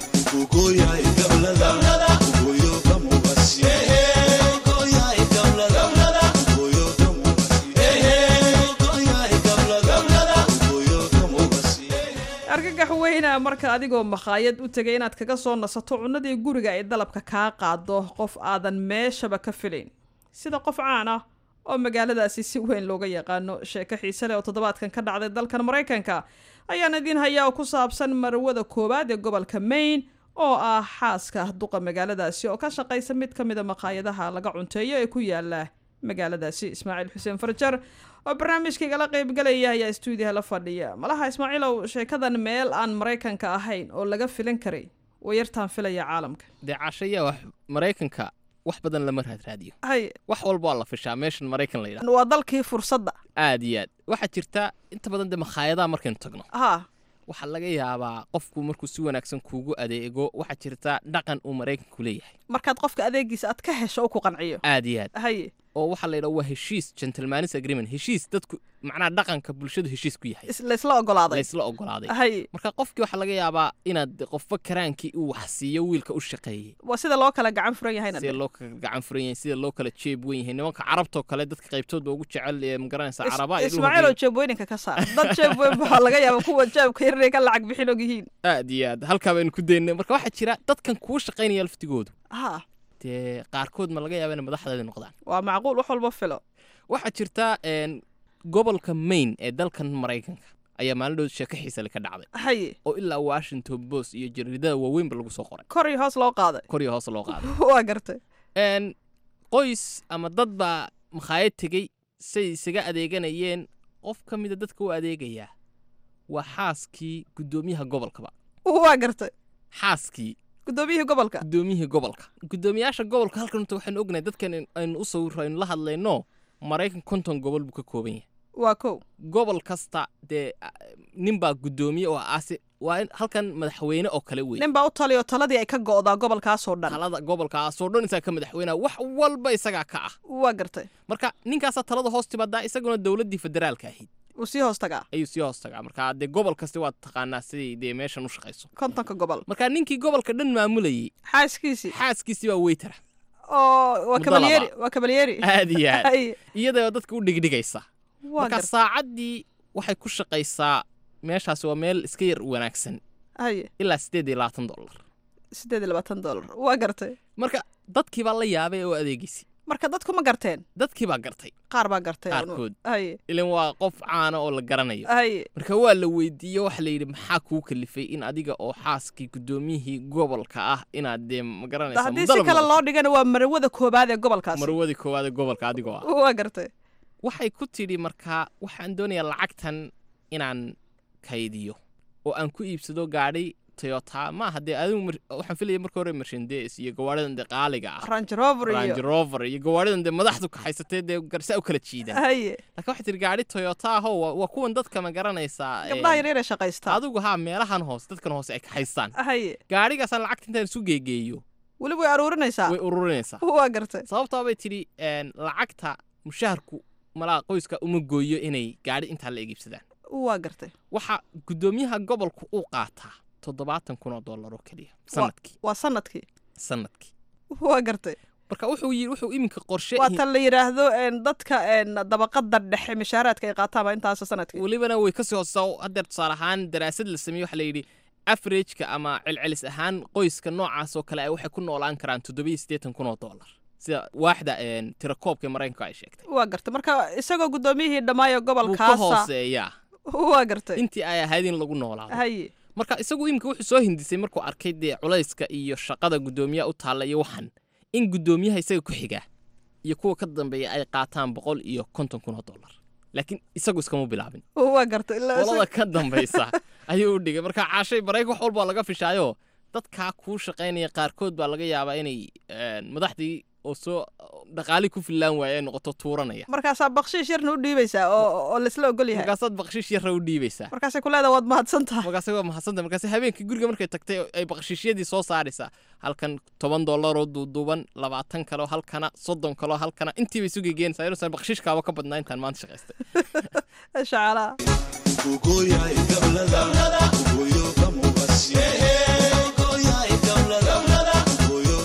argagax weyna marka adigoo makhaayad u tegay inaad kaga soo nasato cunnadii guriga ay dalabka kaa qaado qof aadan meeshaba ka filayn sida qof caan ah oo magaaladaasi si weyn looga yaqaano. sheeko xiise leh oo toddobaadkan ka dhacday dalkan maraykanka ayaan idiin hayaa oo ku saabsan marwada koowaad ee gobolka Maine oo ah xaaska duqa magaaladaasi oo ka shaqaysa mid ka mid ah makhaayadaha laga cunteeyo ee ku yaala magaaladaasi. Ismaaciil Xuseen Farjar oo barnaamijkayga la qayb galaya ayaa stuudiyaha la fadhiya. malaha Ismaaciilow, sheekadan meel aan Maraykanka ahayn oo laga filan karay wayartaan filaya caalamka. deecashaya wax Maraykanka wax badan lama raadraadiyo. hay wax walba waa la fishaa meeshan Maraykan la yiraahdo. waa dalkii fursadda. aad iyo aad waxa jirta inta badan de makhaayadaha markaynu tagno. ha waxa laga yaabaa qofku markuu si wanaagsan kuugu adeego waxa jirta dhaqan uu Maraykanku leeyahay. markaad qofka adeegiisa aad ka hesho oo ku qanciyo. aad iyo aad. hay oo waxa la yiraahdo waa heshiis, gentleman's agreement, heshiis dadku macnaa dhaqanka bulshadu heshiis ku yahay. la isla ogolaaday. la isla ogolaaday. hay marka qofkii waxa laga yaabaa inaad qofba karaankii uu wax siiyo wiilka u shaqeeyay. waa sida loo kala gacan furan yahay. sida loo kala gacan furan yahay, sida loo kala jeeb weyn yahay. nimanka carabta kale dadka qaybtooda ugu jecel ee magaranaysa caraba ay Ismaaciil oo jeeb weynka ka saar. dad jeeb weyn waxa laga yaabaa kuwa jeebka yaree ka lacag bixin og yihiin. aad iyo aad halka baynu ku deynay. marka waxa jira dadkan kuwa shaqeynaya laftigoodu. ha dee qaarkood ma laga yaabaa in madaxdeeda noqdaan. waa macquul wax walba filo. waxa jirta een gobolka Maine ee dalkan Maraykanka ayaa maalin dhow sheeko xiise leh ka dhacday. hay oo ilaa Washington Post iyo jaridada waaweyn ba lagu soo qoray. kor iyo hoos loo qaaday. kor iyo hoos loo qaaday. waa gartay. een qoys ama dad baa makhaayad tegay say isaga adeeganayeen. qof ka mid ah dadka u adeegaya waa xaaskii gudoomiyaha gobolkaba. waa gartay. xaaskii gudoomiyihii gobolka. gudoomiyihii gobolka. gudoomiyaasha gobolka halkan inta waxaan ognahay dadkan aynu u sawirayno la hadlayno Maraykan konton gobol buu ka kooban yahay. waa kow. gobol kasta dee nin baa gudoomiye oo aasi waa halkan madaxweyne oo kale weyn. nin baa u taliyo taladii ay ka go'daa gobolkaas oo dhan. talada gobolkaas oo dhan isaga ka madaxweynaha wax walba isaga ka ah. waa gartay. marka ninkaas talada hoos timaada isaguna dawladii federaalka ahayd. uu sii hoos tagaa. ayuu sii hoos tagaa. marka dee gobol kasta waa taqaanaa sidii dee meeshan u shaqeyso. kontonka gobol. marka ninkii gobolka dhan maamulayay xaaskiisii. xaaskiisii waa waiter. oo waa kabalyeeri. waa kabalyeeri. aad iyo aad. iyadoo dadka u dhigdhigaysa. marka saacadii waxay ku shaqaysaa meeshaas waa meel iska yar wanaagsan. hay ilaa sideed iyo labaatan dollar. sideed iyo labaatan dollar. waa gartay. marka dadkii baa la yaabay oo adeegisi. marka dadku ma garteen. dadkii baa gartay. qaar baa gartay. qaarkood. hay ilan waa qof caana oo la garanayo. hay marka waa la weydiiyey waxa la yidhi maxaa kuu kalifay in adiga oo xaaskii gudoomiyihii gobolka ah inaad dee ma garanaysa. haddii si kale loo dhigana waa marwada koobaad ee gobolkaasi. marwadii koowaad ee gobolka adigoo ah. waa gartay. waxay ku tidhi markaa waxaan doonayaa lacagtan inaan kaydiyo oo aan ku iibsado gaadhi Toyota. ma hadee adigu waxaan filayay markii hore Mercedes iyo gawaaridan de qaaliga ah. Range Rover iyo Range Rover iyo gawaaridan de madaxdu ka haysatay de garsa u kala jiidan. haye laakiin waxa tir gaadhi Toyota ah oo waa kuwan dadka ma garanaysa. gabdhaha yar yar shaqaysta. adigu ha meelahan hoos dadkan hoos ay ka haystaan. haye gaadhigaas aan lacagta intaan isu geegeeyo wali way aruurinaysaa. way ururinaysaa. waa gartay. sababtoo bay tiri een lacagta mushaharku malaa qoyska uma gooyo inay gaadhi inta la iibsadaan. waa gartay. waxa gudoomiyaha gobolku uu qaataa toddobaatan kun oo dollar oo kaliya sanadkii. waa sanadkii. sanadkii. waa gartay. marka wuxuu yiri wuxuu iminka qorshe waa tan la yiraahdo een dadka een dabaqada dhexe mishaaraadka ay qaataan intaas sanadkii. walibana way ka soo hoosay hadeer tusaale ahaan daraasad la sameeyay waxa la yiri average-ka ama celcelis ahaan qoyska noocaas oo kale ay waxay ku noolaan karaan toddoba iyo siddeetan kun oo dollar. sida waaxda een tirakoobka Mareykanka ay sheegtay. waa gartay. marka isagoo gudoomiyihii dhamaayo gobolkaas ka hooseeya. waa gartay. intii ay ahayd in lagu noolaado. haye marka isagu imika wuxuu soo hindisay markuu arkay dee culayska iyo shaqada gudoomiyaha u taala iyo waxan in gudoomiyaha isaga ku xiga iyo kuwa ka dambeeya ay qaataan boqol iyo konton kun oo dollar. laakiin isagu iskama bilaabin. waa gartay. qolada ka dambaysa ayuu u dhigay. marka caashay Mareykanka wax walba laga fishaayo dadka ku shaqeynaya qaarkood baa laga yaabaa inay madaxdii oo soo dhaqaali ku filaan waaya ay noqoto tuuranaya markaasaa bakshiish yarna u dhiibaysaa oo oo laisla ogol yahay markaasaad bakshiish yarra u dhiibaysaa markaasay ku leedahay waad mahadsan tahay markaasay waa mahadsan tahay markaasay habeenkii guriga markay tagtay ay bakshiishyadii soo saaraysaa halkan toban dollar oo duuduuban labaatan kaloo halkana soddon kaloo halkana intiibay isu gegeenaysaa inuusan bakshiishkaaba ka badnaa intaan maanta shaqaystay shacala ugoyahay gablada ugoyo kamugasi ugoyahay gablada ugoyo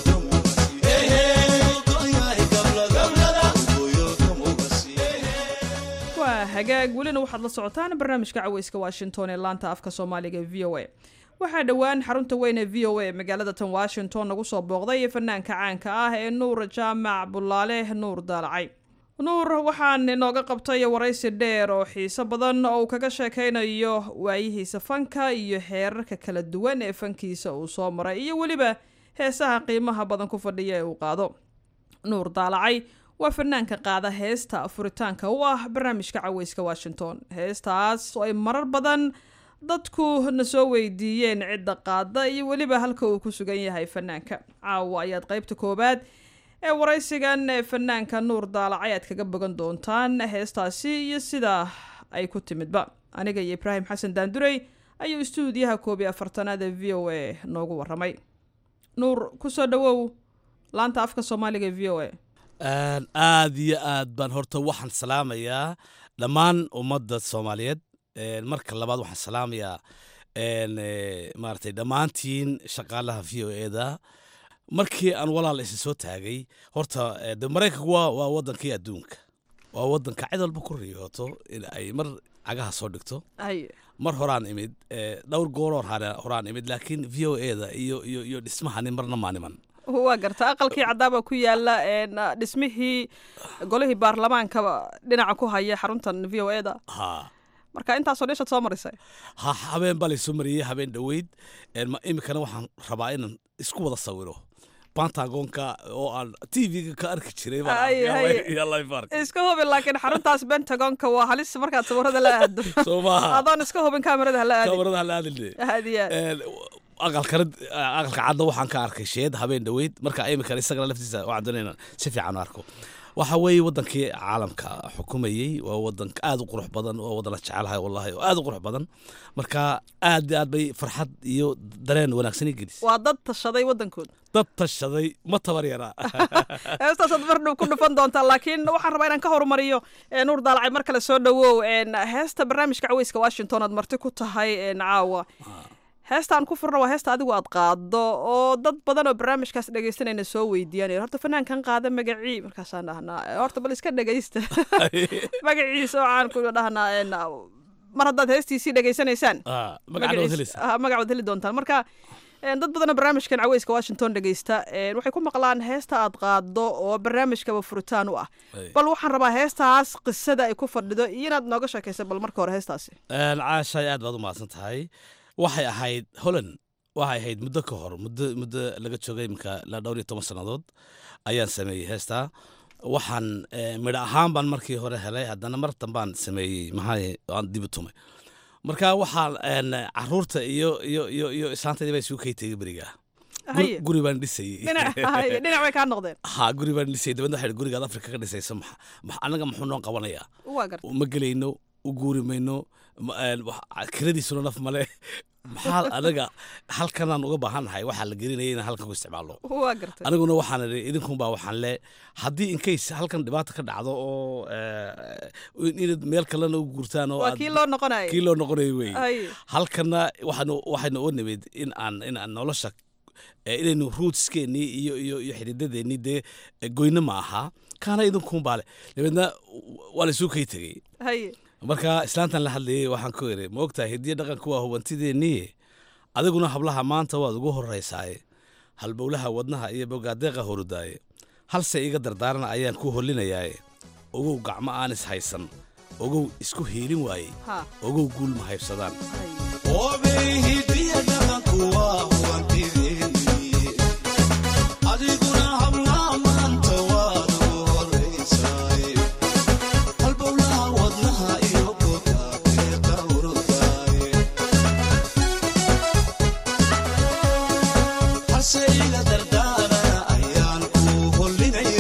waa hagaag welina waxaad la socotaan barnaamijka caweyska washington ee laanta afka soomaaliga v o a waxaa dhowaan xarunta weyn ee v o a magaalada tan washington nagu soo booqday fanaanka caanka ah ee nuur jaamac bulaale nuur daalacay nuur waxaan inooga qabtay waraysi dheer oo xiiso badan oo uu kaga sheekaynayo waayihiisa fanka iyo heerarka kala duwan ee fankiisa uu soo maray iyo weliba heesaha qiimaha badan ku fadhiya ee uu qaado nuur daalacay waa fanaanka qaada heesta furitaanka u ah barnaamijka caweyska washington heestaas oo ay marar badan dadku na soo weydiiyeen cidda qaada iyo weliba halka uu ku sugan yahay fanaanka caawa ayaad qaybta koobaad ee waraysigan ee fanaanka nuur daalacay aad kaga bogan doontaan heestaasi iyo sida ay ku timidba aniga iyo ibraahim xasan daandurey ayuu istuudiyaha koob iyo afartanaad ee v o a noogu waramay nuur kusoo dhawow laanta afka soomaaliga ee v o a aad iyo aad baan horta waxaan salaamayaa dhammaan ummadda soomaaliyeed marka labaad waxaan salaamayaa maaragtay dhammaantiin shaqaalaha v o eda markii aan walaal isa soo taagay horta de maraykanku waa waa waddankii adduunka waa waddanka cid walba ku riyooto in ay mar cagaha soo dhigto mar horaan imid dhowr gooroo horaan imid laakiin v o eda iyo iyo iyo dhismahani marna maaniman waa garta aqalkii caddaaba ku yaala dhismihii golihii baarlamaanka dhinaca ku haya xaruntan v o eda marka intaasoo dheeshaad soo marisay ha habeen baa laysoo mariyey habeen dhoweyd iminkana waxaan rabaa inaan isku wada sawiro pentagonka oo aan t v-ga ka arki jiray iska hubin laakiin xaruntaas pentagonka waa halis markaad sawirada la aado adoon iska hubin kaamirada hala aadin aqalkana aqalka cadda waxaan ka arkay sheed habeen dhoweyd marka iminkana isagana laftiisa waxaan doonayna si fiican u arko waxa weeye waddankii caalamka xukumayey waa waddan aad u qurux badan oo waddana jecelahay wallahi oo aad u qurux badan marka aad iyo aad bay farxad iyo dareen wanaagsan i gelis waa dad tashaday waddankooda dad tashaday ma tabar yaraa heestaasaad mardhow ku dhufan doontaa laakiin waxaan rabaa inaan ka horumariyo nuur daalacay mar kale soo dhawow heesta barnaamijka caweyska washington aad marti ku tahay caawa heestaan ku furna waa heesta adigu aad qaado oo dad badan oo barnaamijkaas dhegaystanayna soo weydiiyaan horta fanaankan qaada magacii markaasaan dhahnaa horta bal iska dhegaysta magaciisa oo aan ku dhahnaa mar haddaad heestiisii dhegaysanaysaan magacood heli doontaan marka dad badanoo barnaamijkan caweyska washington dhegaysta waxay ku maqlaan heesta aad qaado oo barnaamijkaba furitaan u ah bal waxaan rabaa heestaas qisada ay ku fadhido iyo inaad nooga sheekaysa bal marka hore heestaasi caashay aad baad u mahadsan tahay waxay ahayd holland waxay ahayd muddo ka hor muddo muddo laga joogay iminka la dhowr iyo toban sannadood ayaan sameeyey heestaa waxaan midho ahaan baan markii hore helay haddana mar dambaan sameeyey maxaa aan dib u tumay marka waxaan caruurta iyo iyo iyo iyo islaantayda baa isugu kay tegey berigaa guri baan dhisayey dhinac bay kaa noqdeen ha guri baan dhisayey dabadna waxay gurigaad afrika ka dhisayso annaga muxuu noo qabanayaa ma gelayno u guuri mayno kiradiisuna naf male maxaa anaga halkanaan uga baahannahay waxaa la gelinaya inaan halkan ku isticmaalno aniguna waxaan idhi idinkunbaa waxaan le haddii inkays halkan dhibaata ka dhacdo oo inaad meel kalena u guurtaan oo kii loo noqonayo kii loo noqonayo wey halkana waxaanu waxaynu oo nimid in aan in aan nolosha inaynu ruutskeennii iyo iyo iyo xididadeennii dee goyno ma aha kaana idinkunbaa le dabeedna waa la isuu kay tegey marka islaantan la hadlayey waxaan ku iri ma ogtahay hidiyo dhaqanku waa hubantideennii adiguna hablaha maanta waad ugu horraysaaye halbowlaha wadnaha iyo bogaadeeqa horudaaye halse iga dardaarana ayaan ku hollinayaaye ogow gacmo aan is haysan ogow isku hiilin waayey ogow guul ma haybsadaan Say la dardana ayaan ku holinaya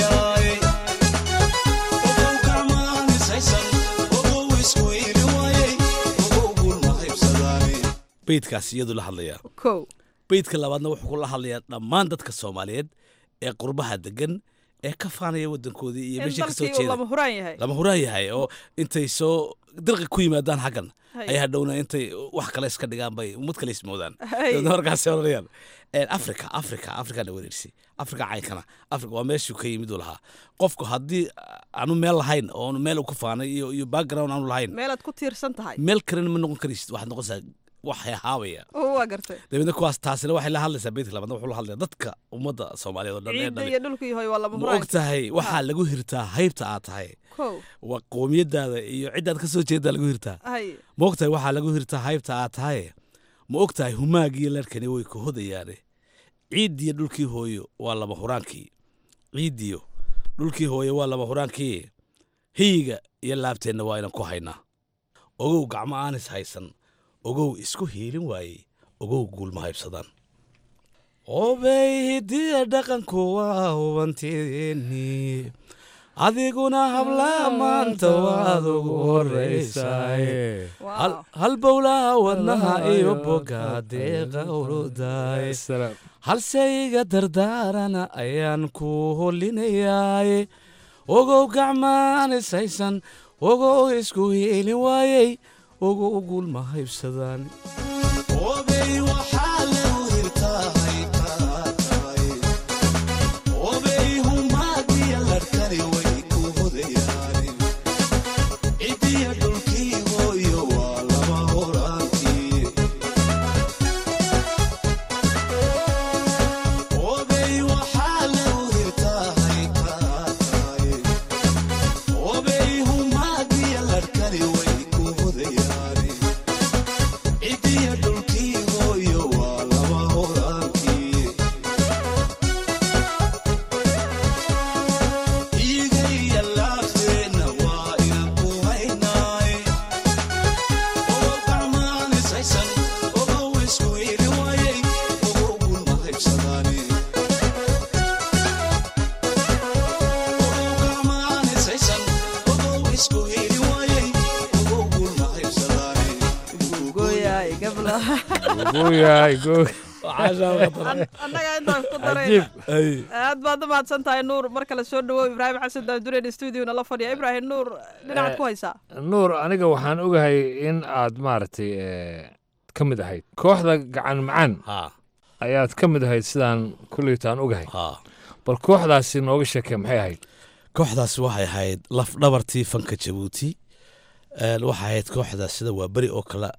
beydkaasi iyadu la hadlayaa kow beydka labaadna wuxuu kula hadlayaa dhammaan dadka soomaaliyeed ee qurbaha degan ee ka faanaya wadankoodii iyo meesha ka soo jeeda lama huraan yahay lama huraan yahay oo intay soo dirqi ku yimaadaan xaggan ay hadhowna intay wax kale iska dhigaan bay ummad kale ismoodaan markaas oranayaan africa africa africa na wareersi africa caynkana africa waa meeshuu ka yimid uu lahaa qofku haddii aanu meel lahayn oo aanu meel ku faanay iyo iyo background aanu lahayn meelaad ku tiirsan tahay meel kalena ma noqon karaysid waxaad noqonaysaa waxay haabaya waa gartay dabeedna kuwaas taasina waxay la hadlaysaa beedka labaadna wuxuu la hadlayaa dadka ummadda soomaaliyeed oo dhan ee ciidda iyo dhulkii hoy waa lama ma huraan og tahay waxaa lagu hirtaa haybta aad tahay kow waa qoomiyadaada iyo ciddaad ka soo jeedaa lagu hirtaa hay ma og tahay waxaa lagu hirtaa haybta aad tahay ma og tahay humaagiyo leerkani way ku hodayaane ciiddiyo dhulkii hooyo waa lama huraankii ciiddiyo dhulkii hooyo waa lama huraankii hiyiga iyo laabteenna waa inan ku haynaa ogow gacmo aanis haysan ogow isku hiilin waayey ogow guulma haybsadaan obey hidiya dhaqanku waa hubantiinii adiguna hablaa maanta waad ugu horraysaay hal bowlaha wadnaha iyo boga deeqa urudaay halse iga dardaarana ayaan ku holinayaaye ogow gacmaanis haysan ogow isku hiilin waayey ogow guulma haybsadaan annaga intaan ku darayna aad baad u mahadsan tahay nuur mar kale soo dhawow ibraahim xasan daandureyn stuudiona la fadhiya ibraahim nuur dhinacaad ku haysaa nuur aniga waxaan ogahay in aad maaragtay ka mid ahayd kooxda gacan macaan ayaad ka mid ahayd sidaan kulleytaan ogahay bal kooxdaasi nooga sheekee maxay ahayd kooxdaasi waxay ahayd laf dhabartii fanka jabuuti waxay ahayd kooxdaas sida waa beri oo kale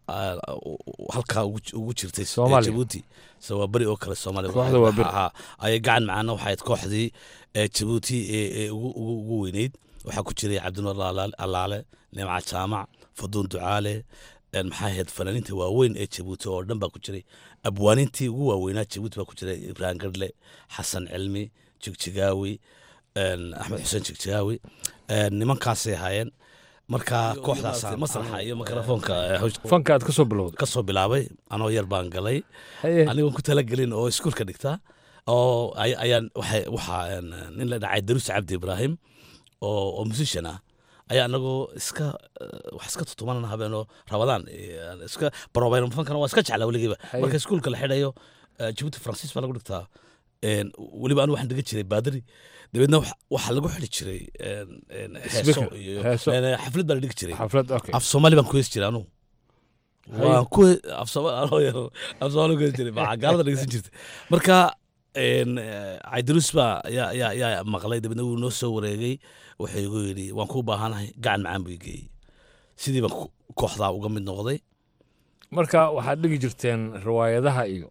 halkaa ugu jirtay jabuuti waa beri oo kale soomaaliya ayay gacan macaana waxayd kooxdii jabuuti ee ugu weyneyd waxaa ku jiray cabdinuur allaale nimca jaamac faduun ducaale maxaa ahayd fanaaniinta waaweyn ee jabuuti oo dhan baa ku jiray abwaanintii ugu waaweynaa jabuuti baa ku jiray ibrahim gadle xasan cilmi jigjigaawi axmed xuseen jigjigaawi nimankaasay ahaayeen marka kooxdaas masraxa iyo mikrofoonka fanka aad kasoo bilowday kasoo bilaabay anoo yar baan galay anigoon ku talagelin oo iskuulka dhigta oo ayaan waxaa nin la dhacay daruus cabdi ibraahim oo musician ah ayaa anagoo iska wax iska tutumanana habeenoo rabadaan iska barobayn fankana waa iska jeclaa weligiiba marka iskuulka la xidhayo jabuuti faransiis baa lagu dhigtaa weliba anu waxaan dhigan jiray baadari dabeedna waxaa lagu xidhi jiray heeso iyo xaflad baa la dhigi jiray af soomaali baan ku heesi jiray anugu waan ku af soomaali ku heesi jiray baa gaalada dhegeysan jirtay marka caydaruus baa yaa yaa yaa maqlay dabeedna wuu noo soo wareegay wuxuu igu yidhi waan kuu baahanahay gacan macaan buu igeeyey sidii baan kooxdaa uga mid noqday marka waxaad dhigi jirteen riwaayadaha iyo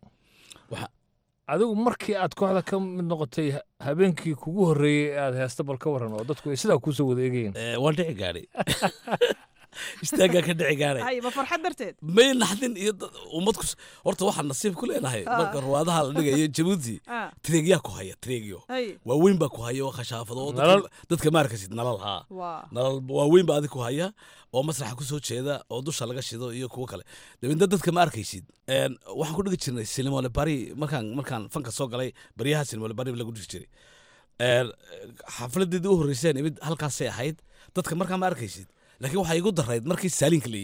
adigu markii aad kooxda ka mid noqotay habeenkii kugu horreeyey aad heesta bal ka waran oo dadku ay sidaa kuusoo wada eegayeen waan dhici gaadhay istaagaa ka dhici gaadhay ma farxad darteed may naxdin iyo ummadku horta waxaan nasiib ku leenahay marka ruwaadaha la dhigayo jabuuti tireegyaa ku haya tireegyo waaweyn baa ku haya oo khashaafado oo dadka ma arkasid nalal haa nalal waaweyn baa adig ku haya oo masraxa ku soo jeeda oo dusha laga shido iyo kuwo kale dabeedna dadka ma arkaysid waxaan ku dhigi jirnay sinimole bari markaan markaan fanka soo galay baryaha sinimole bari lagu dhigi jiray xafladeedii u horreyseen imid halkaasay ahayd dadka markaa ma arkaysid laakiin waxaa igu darayd markii saaliinka la yimid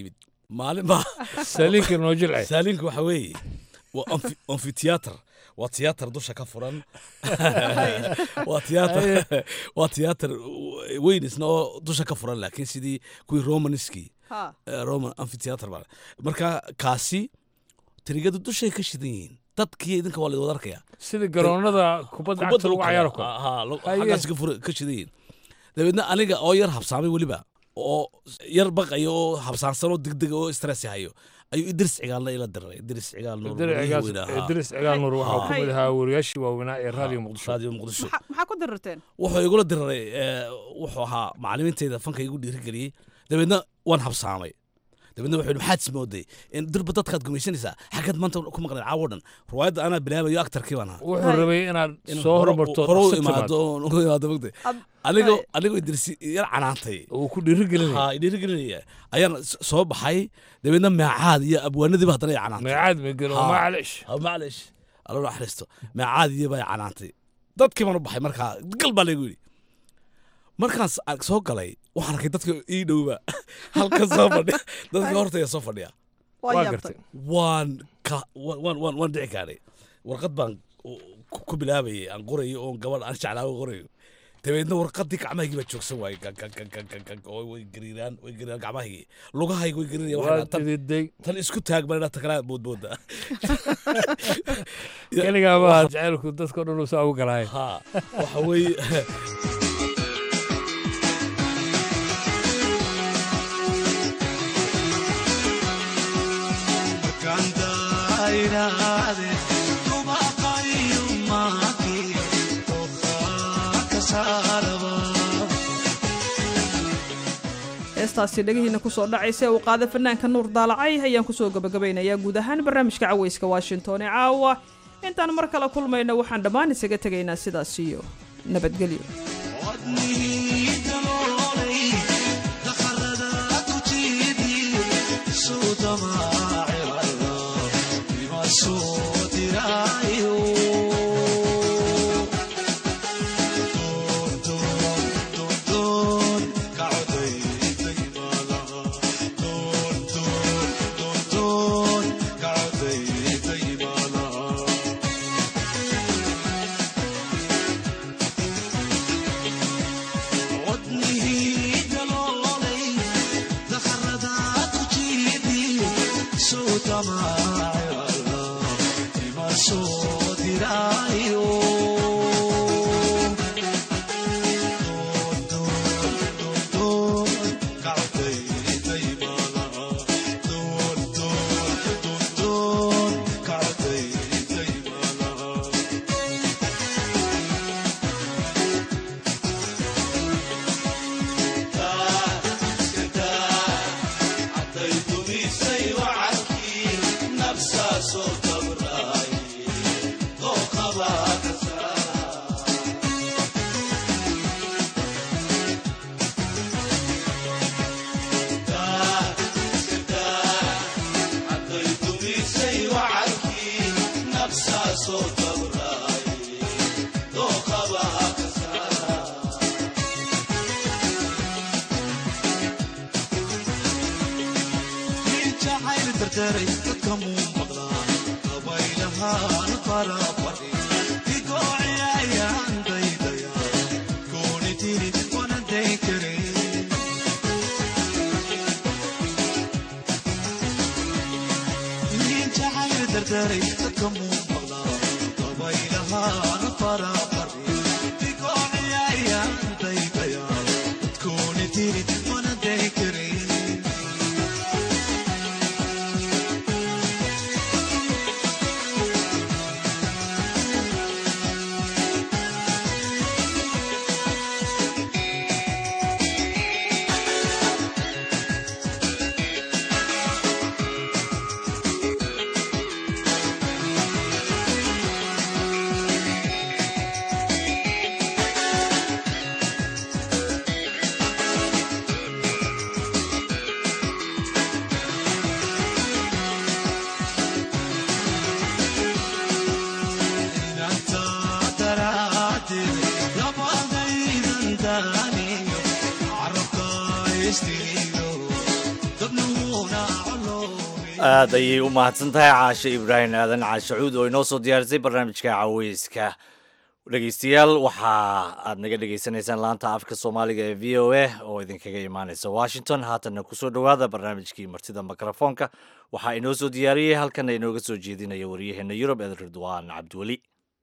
maalin baa saaliinka noo jilcay saaliinka waxa weeye waa amfiteater waa tiyaatar dusha ka furan waa tiyaatar waa tiyaatar weyn isna oo dusha ka furan laakiin sidii kuwii romanskii roman amfiteater baa marka kaasi tirigadu dushay ka shidan yihiin dadkii idinka waa la wada arkaya sida garoonada kubadda cagta lagu ciyaaro ko xaggaas ka shidan yihiin dabeedna aniga oo yar habsaamay weliba oo yar baqayo oo habsaansan oo degdeg oo stress hayo ayuu idris cigaalna ila diray idris cigaal nuur idris cigaal nuur waxa uu kamid ahaa wariyaashii waaweynaa ee raadiyo muqdisho raadiyo muqdisho maxaa ku dirarteen wuxuu igula diray wuxuu ahaa macallimiintayda fanka igu dhiirigeliyey dabeedna waan habsaamay dabeedna wuxuu maxaad ismooday in dirba dadkaad gumaysanaysaa xagad maanta ku maqleen caawo dhan ruwaayadda anaa bilaabayo aktarkii baan ahaa wuxuu rabay inaad soo hormarto hore u imaado ugu imaado mogtay anigoo anigoo idris yar canaantay uu ku dhiirigelinaya ha dhiirigelinaya ayaan soo baxay dabeedna maacaad iyo abwaanadiiba haddana ay canaantay maacaad megelo macalish macalish allo naxariisto maacaad iyo baa canaantay dadkii baan u baxay markaa gal baa laygu yidhi markaan soo galay waxaan arkay dadka ii dhowba halkan soo fadhiya dadka hortaya soo fadhiya waan waan waan dhici kaaray warqad baan ku bilaabayay aan qorayo oon gabadh aan jeclaago qorayo dabeedna warqadii gacmahaygii baa joogsan waayey way gariiraan way gariiraan gacmahaygii lugahayga way gariiraya tan isku taag baan inaa takalaa boodbooda keligaa maaha jacaylku dadkao dhan uu saa ugu galaay waxa weeye heestaasi dhegihiina kusoo dhacaysa ee uu qaaday fanaanka nuur daalacay ayaan kusoo gabagabaynayaa guud ahaan barnaamijka cawayska washington ee caawa intaan mar kale kulmayno waxaan dhammaan isaga tegaynaa sidaas iyo nabadgelyo Dad nuuna aad ayay u mahadsan tahay caashe ibraahim aadan caashacuud oo inoo soo diyaarisay barnaamijka caweyska dhegeystayaal waxa aad naga dhegeysanaysaan laanta afka soomaaliga ee v o a oo idinkaga imaaneysa washington haatanna kusoo dhowaada barnaamijkii martida mikrofoonka waxaa inoo soo diyaariyey halkana inooga soo jeedinaya waryaheena yurub ed ridwaan cabdiweli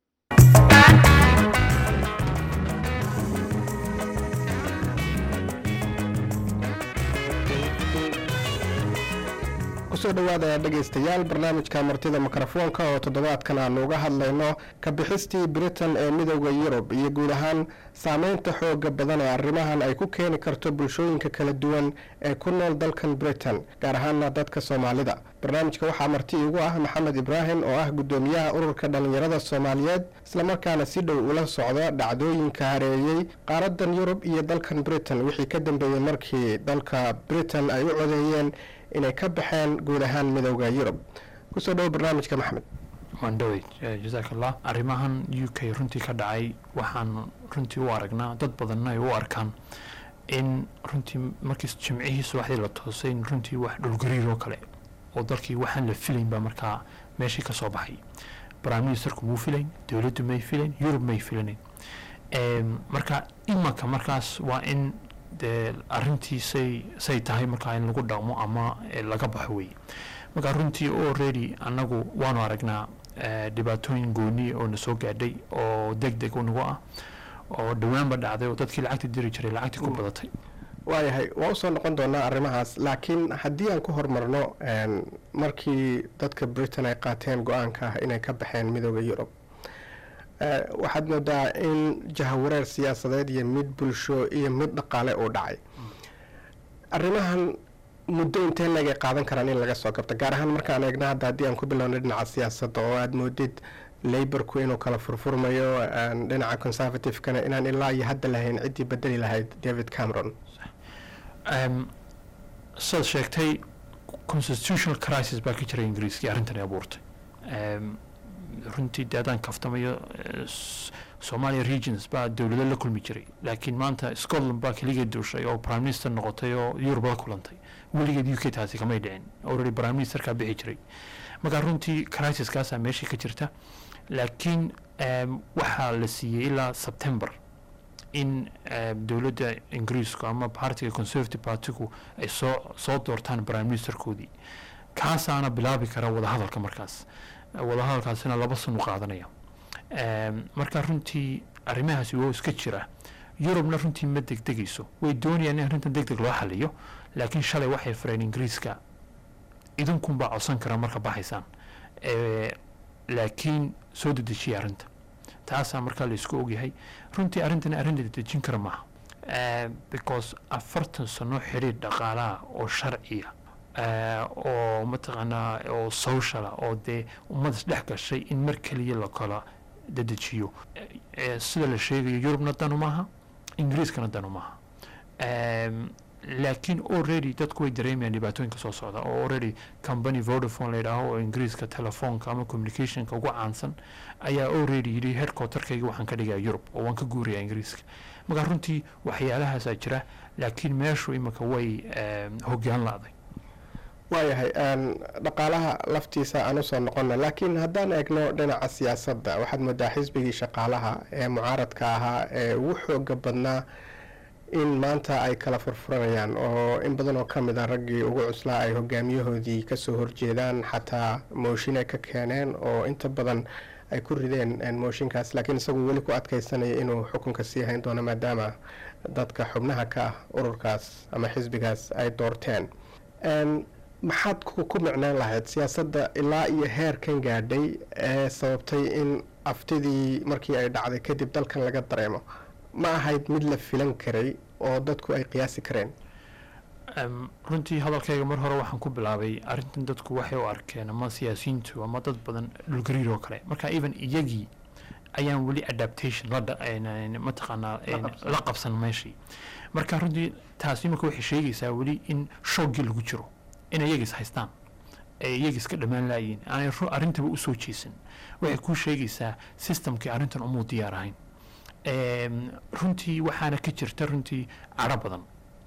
kusoo dhowaada dhegaystayaal barnaamijka martida mikrofoonka oo toddobaadkan aanu uga hadlayno ka bixistii britain ee midowda yurub iyo guud ahaan saameynta xooga badan ee arrimahan ay ku keeni karto bulshooyinka kala duwan ee ku nool dalkan britain gaar ahaana dadka soomaalida barnaamijka waxaa marti igu ah maxamed ibraahim oo ah guddoomiyaha ururka dhallinyarada soomaaliyeed islamarkaana si dhow ula socda dhacdooyinka hareeyey qaaradan yurub iyo dalkan britain wixii ka dambeeyey markii dalka britain ay u codeeyeen inay ka baxeen guud ahaan midowda yurub kusoo dhowo barnaamijka maxamed waan dhowey jazaak allah arrimahan u k runtii ka dhacay waxaan runtii u aragnaa dad badanna ay u arkaan in runtii markii jimcihii subaxdii la toosay in runtii wax dhulgariir oo kale oo dalkii waxaan la filayn baa markaa meeshii ka soo baxay prime ministerku muu filayn dowladdu may filayn yurub may filanayn marka imanka markaas waa in dee arrintii say say tahay markaa in lagu dhaqmo ama laga baxo wey marka runtii already annagu waanu aragnaa dhibaatooyin gooni oo na soo gaadhay oo deg deg unagu ah oo dhawaanba dhacday oo dadkii lacagta diri jiray lacagtii ku badatay waayahay waa usoo noqon doonaa arrimahaas laakiin haddii aan ku hormarno markii dadka britain ay qaateen go-aanka ah inay ka baxeen midowda yurub waxaad moodaa in jahawareer siyaasadeed iyo mid bulsho iyo mid dhaqaale uu dhacay arrimahan muddo intee leegay qaadan karaan in laga soo kabto gaar ahaan markaan eegna hadda haddii aan ku bilowna dhinaca siyaasadda oo aada moodid laborku inuu kala furfurmayo dhinaca conservative-kana inaan ilaa iyo hadda lahayn ciddii bedeli lahayd david cameron saad sheegtay constitutional crisis baa ka jiray ingiriiskii arrintani abuurtay runtii dee haddaan kaftamayo somalia regions baa dowlado la kulmi jiray laakiin maanta scotland baa keligeed duushay oo prime minister noqotay oo yurub la kulantay weligeed u k taasi kamay dhicin already prime ministerkaa bixi jiray marka runtii crisiskaasaa meeshii ka jirta laakiin waxaa la siiyey ilaa september in dowladda ingiriisku ama partiga conservative partigu ay soo soo doortaan prime ministerkoodii kaasaana bilaabi kara wadahadalka markaas wadahadalkaasina laba sano qaadanaya marka runtii arrimahaasi waa iska jira yurubna runtii ma degdegayso way doonayaan in arrintan deg deg loo xaliyo laakiin shalay waxay fareen ingiriiska idinkunbaa codsan kara marka baxaysaan laakiin soo dedejiya arrinta taasaa markaa la isku ogyahay runtii arrintani arrin la dedejin kara maaha because afartan sano xiriir dhaqaalaha oo sharciya oo mataqaanaa oo sociala oo dee ummad isdhex gashay in mar keliya la kala dedejiyo sida la sheegayo yurubna danu maaha ingiriiskana danu maaha laakiin already dadku way dareemayaan dhibaatooyinka soo socda oo already company vodafone la yidhaaho oo ingiriiska telefoonka ama communicationka ugu caansan ayaa already yidhi headquarterkayga waxaan ka dhigaa yurub oo waan ka guurayaa ingiriiska marka runtii waxyaalahaasaa jira laakiin meeshu imika way hoggaan la-day waayahay dhaqaalaha laftiisa aan usoo noqona laakiin haddaan eegno dhinaca siyaasadda waxaad moodaa xisbigii shaqaalaha ee mucaaradka ahaa ee ugu xooga badnaa in maanta ay kala furfuranayaan oo in badan oo ka mid a raggii ugu cuslaa ay hogaamiyahoodii kasoo horjeedaan xataa mooshin ay ka keeneen oo inta badan ay ku rideen mooshinkaas laakiin isagu weli ku adkaysanaya inuu xukunka sii hayn doono maadaama dadka xubnaha ka ah ururkaas ama xisbigaas ay doorteen maxaad ku micnaan lahayd siyaasadda ilaa iyo heerkan gaadhay ee sababtay in aftidii markii ay dhacday kadib dalkan laga dareemo ma ahayd mid la filan karay oo dadku ay qiyaasi kareen runtii hadalkayga mar hore waxaan ku bilaabay arrintan dadku waxay u arkeen ama siyaasiyiintu ama dad badan dhulgariir oo kale marka even iyagii ayaan weli adaptation mataqaanaa la qabsan meeshii marka runtii taas imanka waxay sheegaysaa weli in shoogii lagu jiro in iyagis haystaan ee iyagis ka dhammaan laayiin aanay arrintaba usoo jeesan waxay kuu sheegaysaa systemkii arrintan umuu diyaar ahayn runtii waxaana ka jirta runtii cadho badan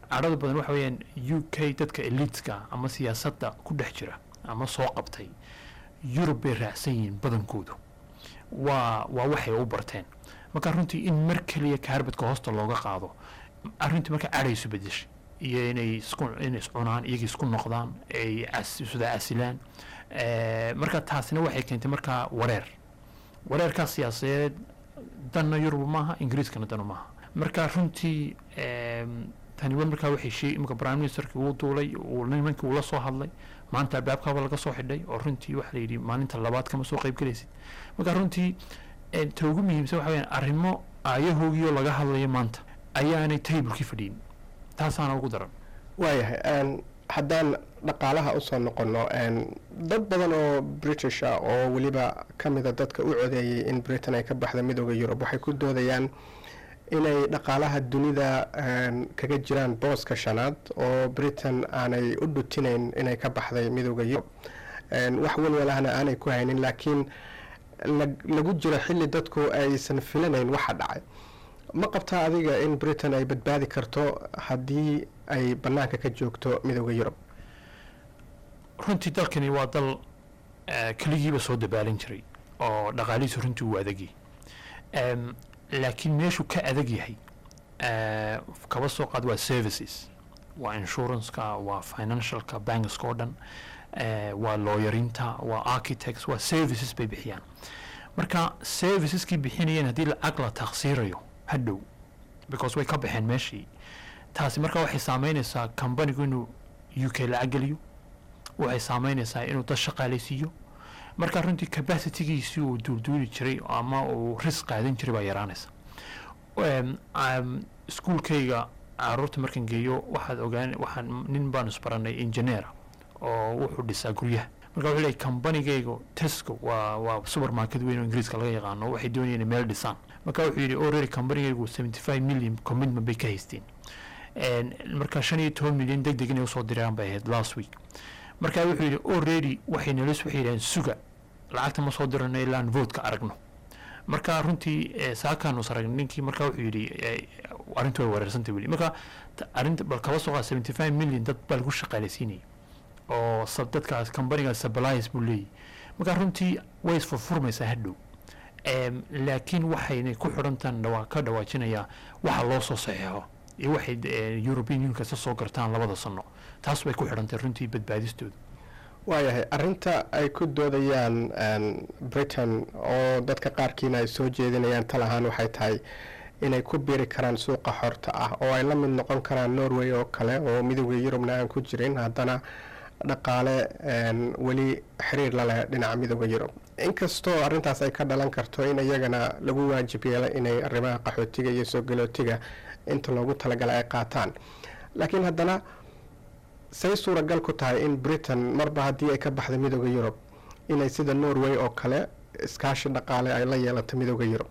cadhada badan waxa weeyaan u k dadka eliitska ama siyaasadda ku dhex jira ama soo qabtay yurub bay raacsan yihiin badankoodu waa waa waxay u barteen marka runtii in mar keliya kaarbadka hoosta looga qaado arrintii marka cadhay isu bedeshay iyo inay isku inay iscunaan iyagii isku noqdaan ay isuda asilaan marka taasina waxay keentay markaa wareer wareerkaas siyaasadeed danna yurub maaha ingiriiskana danu maaha marka runtii tani markaa waxay sheegay imika prime ministerkii uu duulay uu nimankii uu la soo hadlay maanta albaabkaaba laga soo xidhay oo runtii waxa la yidhi maalinta labaad kama soo qayb galaysid marka runtii ta ugu muhiimsan waxa weyaan arrimo aayahoogiioo laga hadlayo maanta ayaanay taybulkii fadhiyin taasaana ugu daran waayahay haddaan dhaqaalaha usoo noqono dad badan oo british ah oo weliba ka mida dadka u codeeyey in britain ay ka baxda midooda yurub waxay ku doodayaan inay dhaqaalaha dunida kaga jiraan booska shanaad oo britain aanay u dhutinayn inay ka baxday midooda yurub wax walwalahna aanay ku haynin laakiin lagu jiro xilli dadku aysan filanayn waxa dhacay ma qabtaa adiga in britain ay badbaadi karto haddii ay bannaanka ka joogto midooda yurub runtii dalkani waa dal keligiiba soo dabaalin jiray oo dhaqaalihiisu runtii uu adagyahay laakiin meeshuu ka adag yahay kaba soo qaad waa services waa insuranceka waa financialka bankska oo dhan waa looyarinta waa architects waa services bay bixiyaan marka serviceskii bixinayeen haddii lacag la taqsiirayo hadhow because way ka baxeen meeshii taasi marka waxay saameynaysaa companigu inuu u k lacag geliyo waxay saameynaysaa inuu dad shaqaalaysiiyo marka runtii capacitygiisii uu duulduuli jiray ama uu ris qaadan jiray baa yaraanaysa iskuolkayga caruurta markaan geeyo waxaad ogaan waxaan nin baan isbaranay engineera oo wuxuu dhisaa guryaha marka wuxuu leeyahy combanigayga tesco waa waa supermarket weyn oo ingiriiska laga yaqaano waxay doonayeen meel dhisaan marka wuxuu yidhi already combanigaygu seventy five million commitment bay ka haysteen marka shan iyo toban milyan deg deg inay usoo diraan bay ahayd last week marka wuxuu yidhi already waxay nalis waxay yidhahdeen suga lacagta ma soo dirano ilaa aan vote ka aragno marka runtii saakaanu saragn ninkii marka wuxuu yidhi arrintu way wareersantay weli marka arrinta bal kaba soo qaad seventy five million dad baa lagu shaqaalaysiinayay oo dadkaas companigaas suppliers buu leeyahy marka runtii way isfurfurmaysaa hadhow laakiin waxaynay ku xidhantaan dhawaa ka dhawaajinayaa waxa loo soo saxeexo iyo waxay european union kasta soo gartaan labada sano taas bay ku xidhantay runtii badbaadistooda waayahay arinta ay ku doodayaan britain oo dadka qaarkiina ay soo jeedinayaan talahaan waxay tahay inay ku biiri karaan suuqa xorta ah oo ay la mid noqon karaan norway oo kale oo midooda yurubna aan ku jirin haddana dhaqaale weli xiriir la leh dhinaca midooda yurub inkastoo arintaas ay ka dhalan karto in iyagana lagu waajib yeelo inay arrimaha qaxootiga iyo soo galootiga inta loogu talagalay ay qaataan laakiin haddana say suuragal ku tahay in britain marba haddii ay ka baxda midooda yurub inay sida norway oo kale iskaashi dhaqaale ay la yeelato midooda yurub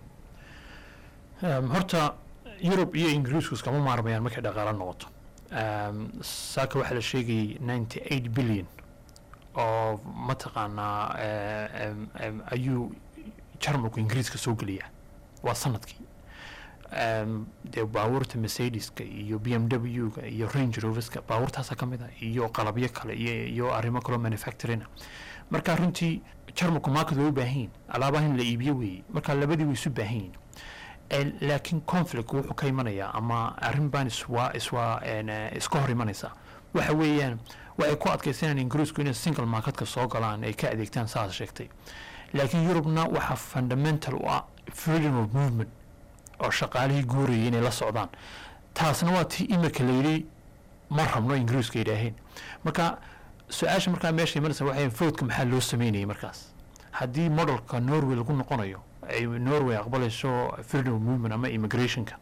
horta yurub iyo ingiriisku iskama maarmayaan markay dhaqaalo noqoto saaka waxaa la sheegayay ninety eight billion oo mataqaanaa ayuu jarmalku ingiriiska soo geliyaa waa sanadkii dee baabuurta mercedeska iyo b m w ga iyo range roverska baabuurtaasa ka mid ah iyo qalabyo kale iyo iyo arrimo kaloo manufacturina marka runtii jarmalku market way u baahan yihin alaabaha in la iibiyo weeye marka labadii way isu baahan yihin laakiin conflict wuxuu ka imanayaa ama arrin baan iswaa iswaa iska hor imanaysaa waxa weeyaan waxay ku adkaysanayaan ingiriisku inay single marketka soo galaan ay ka adeegtaan saas sheegtay laakiin yurubna waxaa fundamental u ah freedom of movement oo shaqaalihii guurayay inay la socdaan taasna waa tii imika la yidhi ma rabno ingiriiska yidhaaheen marka su-aasha markaa meesha imanaysa waxay foodka maxaa loo sameynayay markaas haddii modelka norway lagu noqonayo ay norway aqbalayso freedom of movement ama immigrationka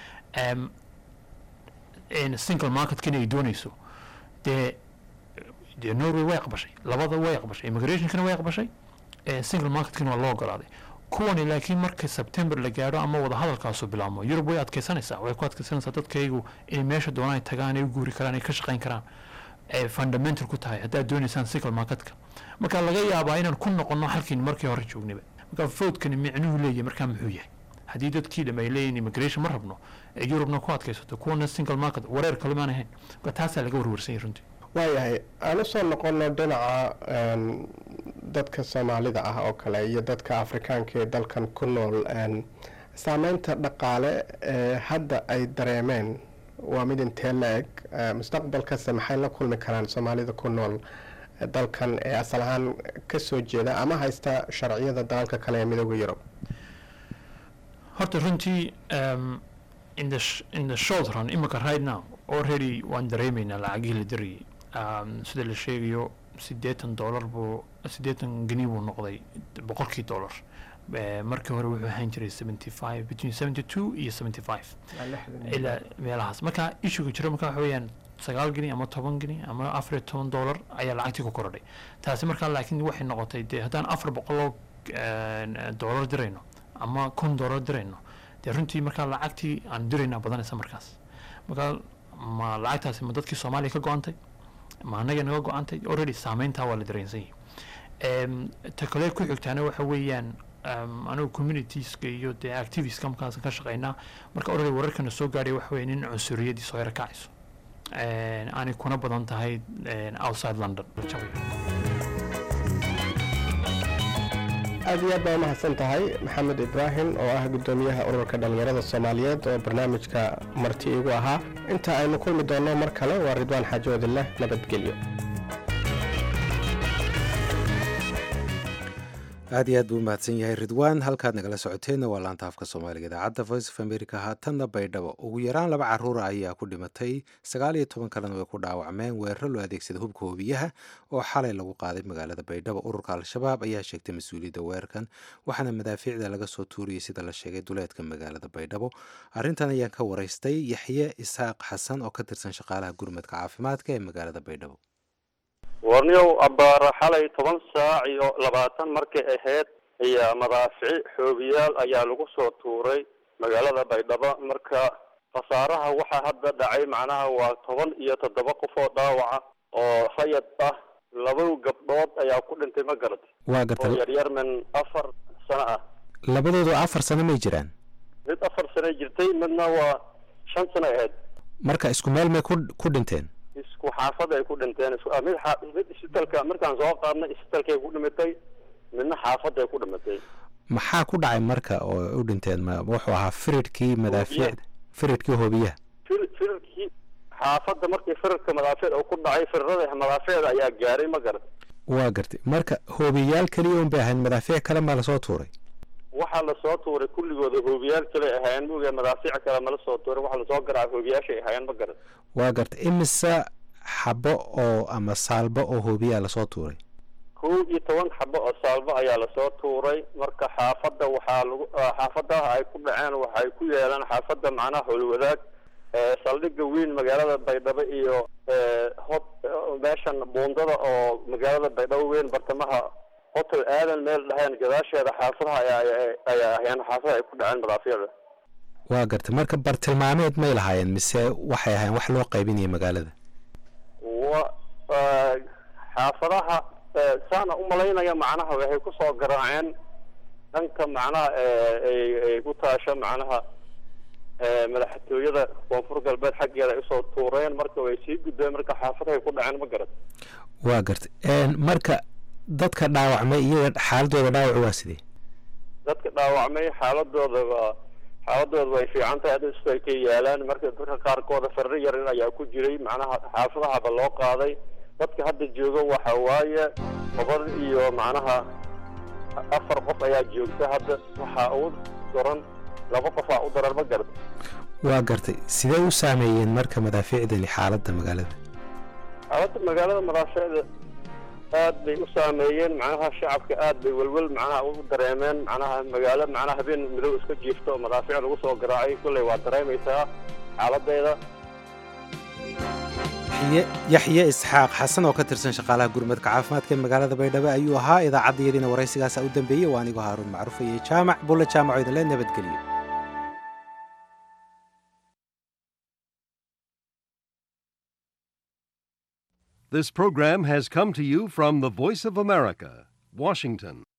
single marketkina ay doonayso dee dee norway way aqbashay labada way aqbashay immigrationkana way aqbashay single marketkina waa loo ogolaaday kuwani laakiin marka september la gaadho ama wadahadalkaasu bilaabmo yurub way adkaysanaysaa way ku adkaysanaysaa dadkaygu inay meesha doonaan tagaan ay u guuri karaan ay ka shaqayn karaan ay fundamental ku tahay haddaad doonaysaan single marketka marka laga yaabaa inaan ku noqono halkiin markii hore joognayba marka foodkani micnuhu leeyahay markaa muxuu yahay haddii dadkii dham ay leeyihin immigration ma rabno ee yurubna ku adkaysato kuwana single market wareer kale maan ahayn marka taasaa laga warwarsanyay runtii waayahay aan u soo noqono dhinaca dadka soomaalida ah oo kale iyo dadka afrikaanka ee dalkan ku nool saameynta dhaqaale ee hadda ay dareemeen waa mid intee la-eg mustaqbalkase maxay la kulmi karaan soomaalida ku nool dalkan ee asal ahaan ka soo jeeda ama haysta sharciyada dalalka kale ee midooda yurub horta runtii in the in the short run imika right now already waan dareemaynaa lacagihii la dirayay sida la sheegayo siddeetan dollar buu siddeetan geni buu noqday boqolkii dollar markii hore wuxuu ahaan jiray seventy five between seventy two iyo seventy five ilaa meelahaas marka issuega jiro marka waxa weeyaan sagaal geni ama toban geni ama afar iyo toban dollar ayaa lacagtii ku korodhay taasi markaa laakiin waxay noqotay dee haddaan afar boqoloo dollar dirayno ama kun dollar dirayno dee runtii markaa lacagtii aan diraynaa badanaysa markaas markaa ma lacagtaasi ma dadkii soomaaliya ka go-antay ma annaga naga go-antay already saameyntaa waa la dareensan yahay ta kale ku xigtaana waxa weeyaan anigu communitieska iyo dee activistka markaas ka shaqeynaa marka already wararkana soo gaadhay waxa weeye in cunsuriyadii soo yara kacayso aanay kuna badan tahay outside london aad iyo aad baa umahadsan tahay maxamed ibraahim oo ah guddoomiyaha ururka dhallinyarada soomaaliyeed oo barnaamijka marti igu ahaa inta aynu kulmi doonno mar kale waa ridwaan xaajoodileh nabadgelyo aad iyo aad buu umahadsan yahay ridwaan halkaad nagala socoteenna waa laanta afka soomaaliga idaacadda voice of america haatanna baydhabo ugu yaraan laba caruura ayaa ku dhimatay sagaal iyo toban kalena way ku dhaawacmeen weeraro loo adeegsada hubka hoobiyaha oo xalay lagu qaaday magaalada baydhabo ururka al-shabaab ayaa sheegtay mas-uuliyadda weerarkan waxaana madaafiicda laga soo tuuriyey sida la sheegay duleedka magaalada baydhabo arrintan ayaan ka waraystay yaxye isaaq xasan oo ka tirsan shaqaalaha gurmadka caafimaadka ee magaalada baydhabo warniyow abbaara xalay toban saac iyo labaatan markay ahayd ayaa madaafici xoobiyaal ayaa lagu soo tuuray magaalada baydhabo marka khasaaraha waxaa hadda dhacay macnaha waa toban iyo toddoba qof oo dhaawaca oo rayad ah laba gabdhood ayaa ku dhintay ma garat waa gartay oo yaryar min afar sano ah labadoodu afar sano may jiraan mid afar sano jirtay midna waa shan sano ahayd marka isku meel may ku ku dhinteen isku xaafad ay ku dhinteen mid mid isbitaalka markaan soo qaadnay isbitaalkay ku dhimatay midna xaafad ay ku dhimatay maxaa ku dhacay marka oo u dhinteen ma wuxuu ahaa firidkii madaafiicda firidkii hoobiyaha firidkii xaafadda markii firidka madaafiicda uu ku dhacay firirada madaafiicda ayaa gaaray ma garat waa gartay marka hoobiyaal keliya un bay ahayn madaafiic kale maa lasoo tuuray waxaa lasoo tuuray kulligooda hoobiyaal kale ahaayeen muga madaafiic kale ma lasoo tuuray waxaa lasoo garaacay hoobiyaashay ahaayeen ma garat waa gartay imise xabo oo ama saalbo oo hoobiyaa lasoo tuuray kow iyo toban xabo oo saalbo ayaa lasoo tuuray marka xaafadda waxaa lagu xaafadaha ay ku dhaceen waxay ku yeelaan xaafadda macnaha howlwadaag saldhigga weyn magaalada baydhabo iyo hod meeshan buundada oo magaalada baydhabo weyn bartamaha hotel aadan meel dhaheen gadaasheeda xaafadaha ayaa ahayeen xaafadaha ay ku dhaceen madaafiicda waa gartay marka bartilmaameed may lahaayeen mise waxay ahaayeen wax loo qaybinaya magaalada wa xaafadaha saana u malaynaya macnaha waxay ku soo garaaceen dhanka macnaha ay ku taasho macnaha madaxtooyada koonfur galbeed xaggeeda ay usoo tuureen marka way sii gudbeen marka xaafadahay ku dhaceen ma garat waa gartay marka dadka dhaawacmay iyaga xaaladooda dhaawac waa sidee dadka dhaawacmay xaaladooda waa xaaladooda way fiican tahay hadda isku ay ka yaalaan marka dadka qaarkooda farri yarin ayaa ku jiray macnaha xaafadahaba loo qaaday dadka hadda jooga waxa waaye toban iyo macnaha afar qof ayaa joogta hadda waxaa ugu daran laba qofaa u daran ma garta waa gartay sidee u saameeyeen marka madaafiicdani xaaladda magaalada xaaladda magaalada madaafiicda aad bay u saameeyeen macnaha shacabka aad bay welwel macnaha u dareemeen macnaha magaalo macnaha habeen midow iska jiifto oo madaafiic lagu soo garaacay kulley waa dareemaysaa xaaladeeda yaxye isxaaq xasan oo ka tirsan shaqaalaha gurmadka caafimaadka ee magaalada baydhabo ayuu ahaa idaacaddayadiina waraysigaasa u dambeeyey waa anigoo haaruun macruuf iyo jaamac bulle jaamaco idin le nabadgelyo This program has come to you from the Voice of America, Washington.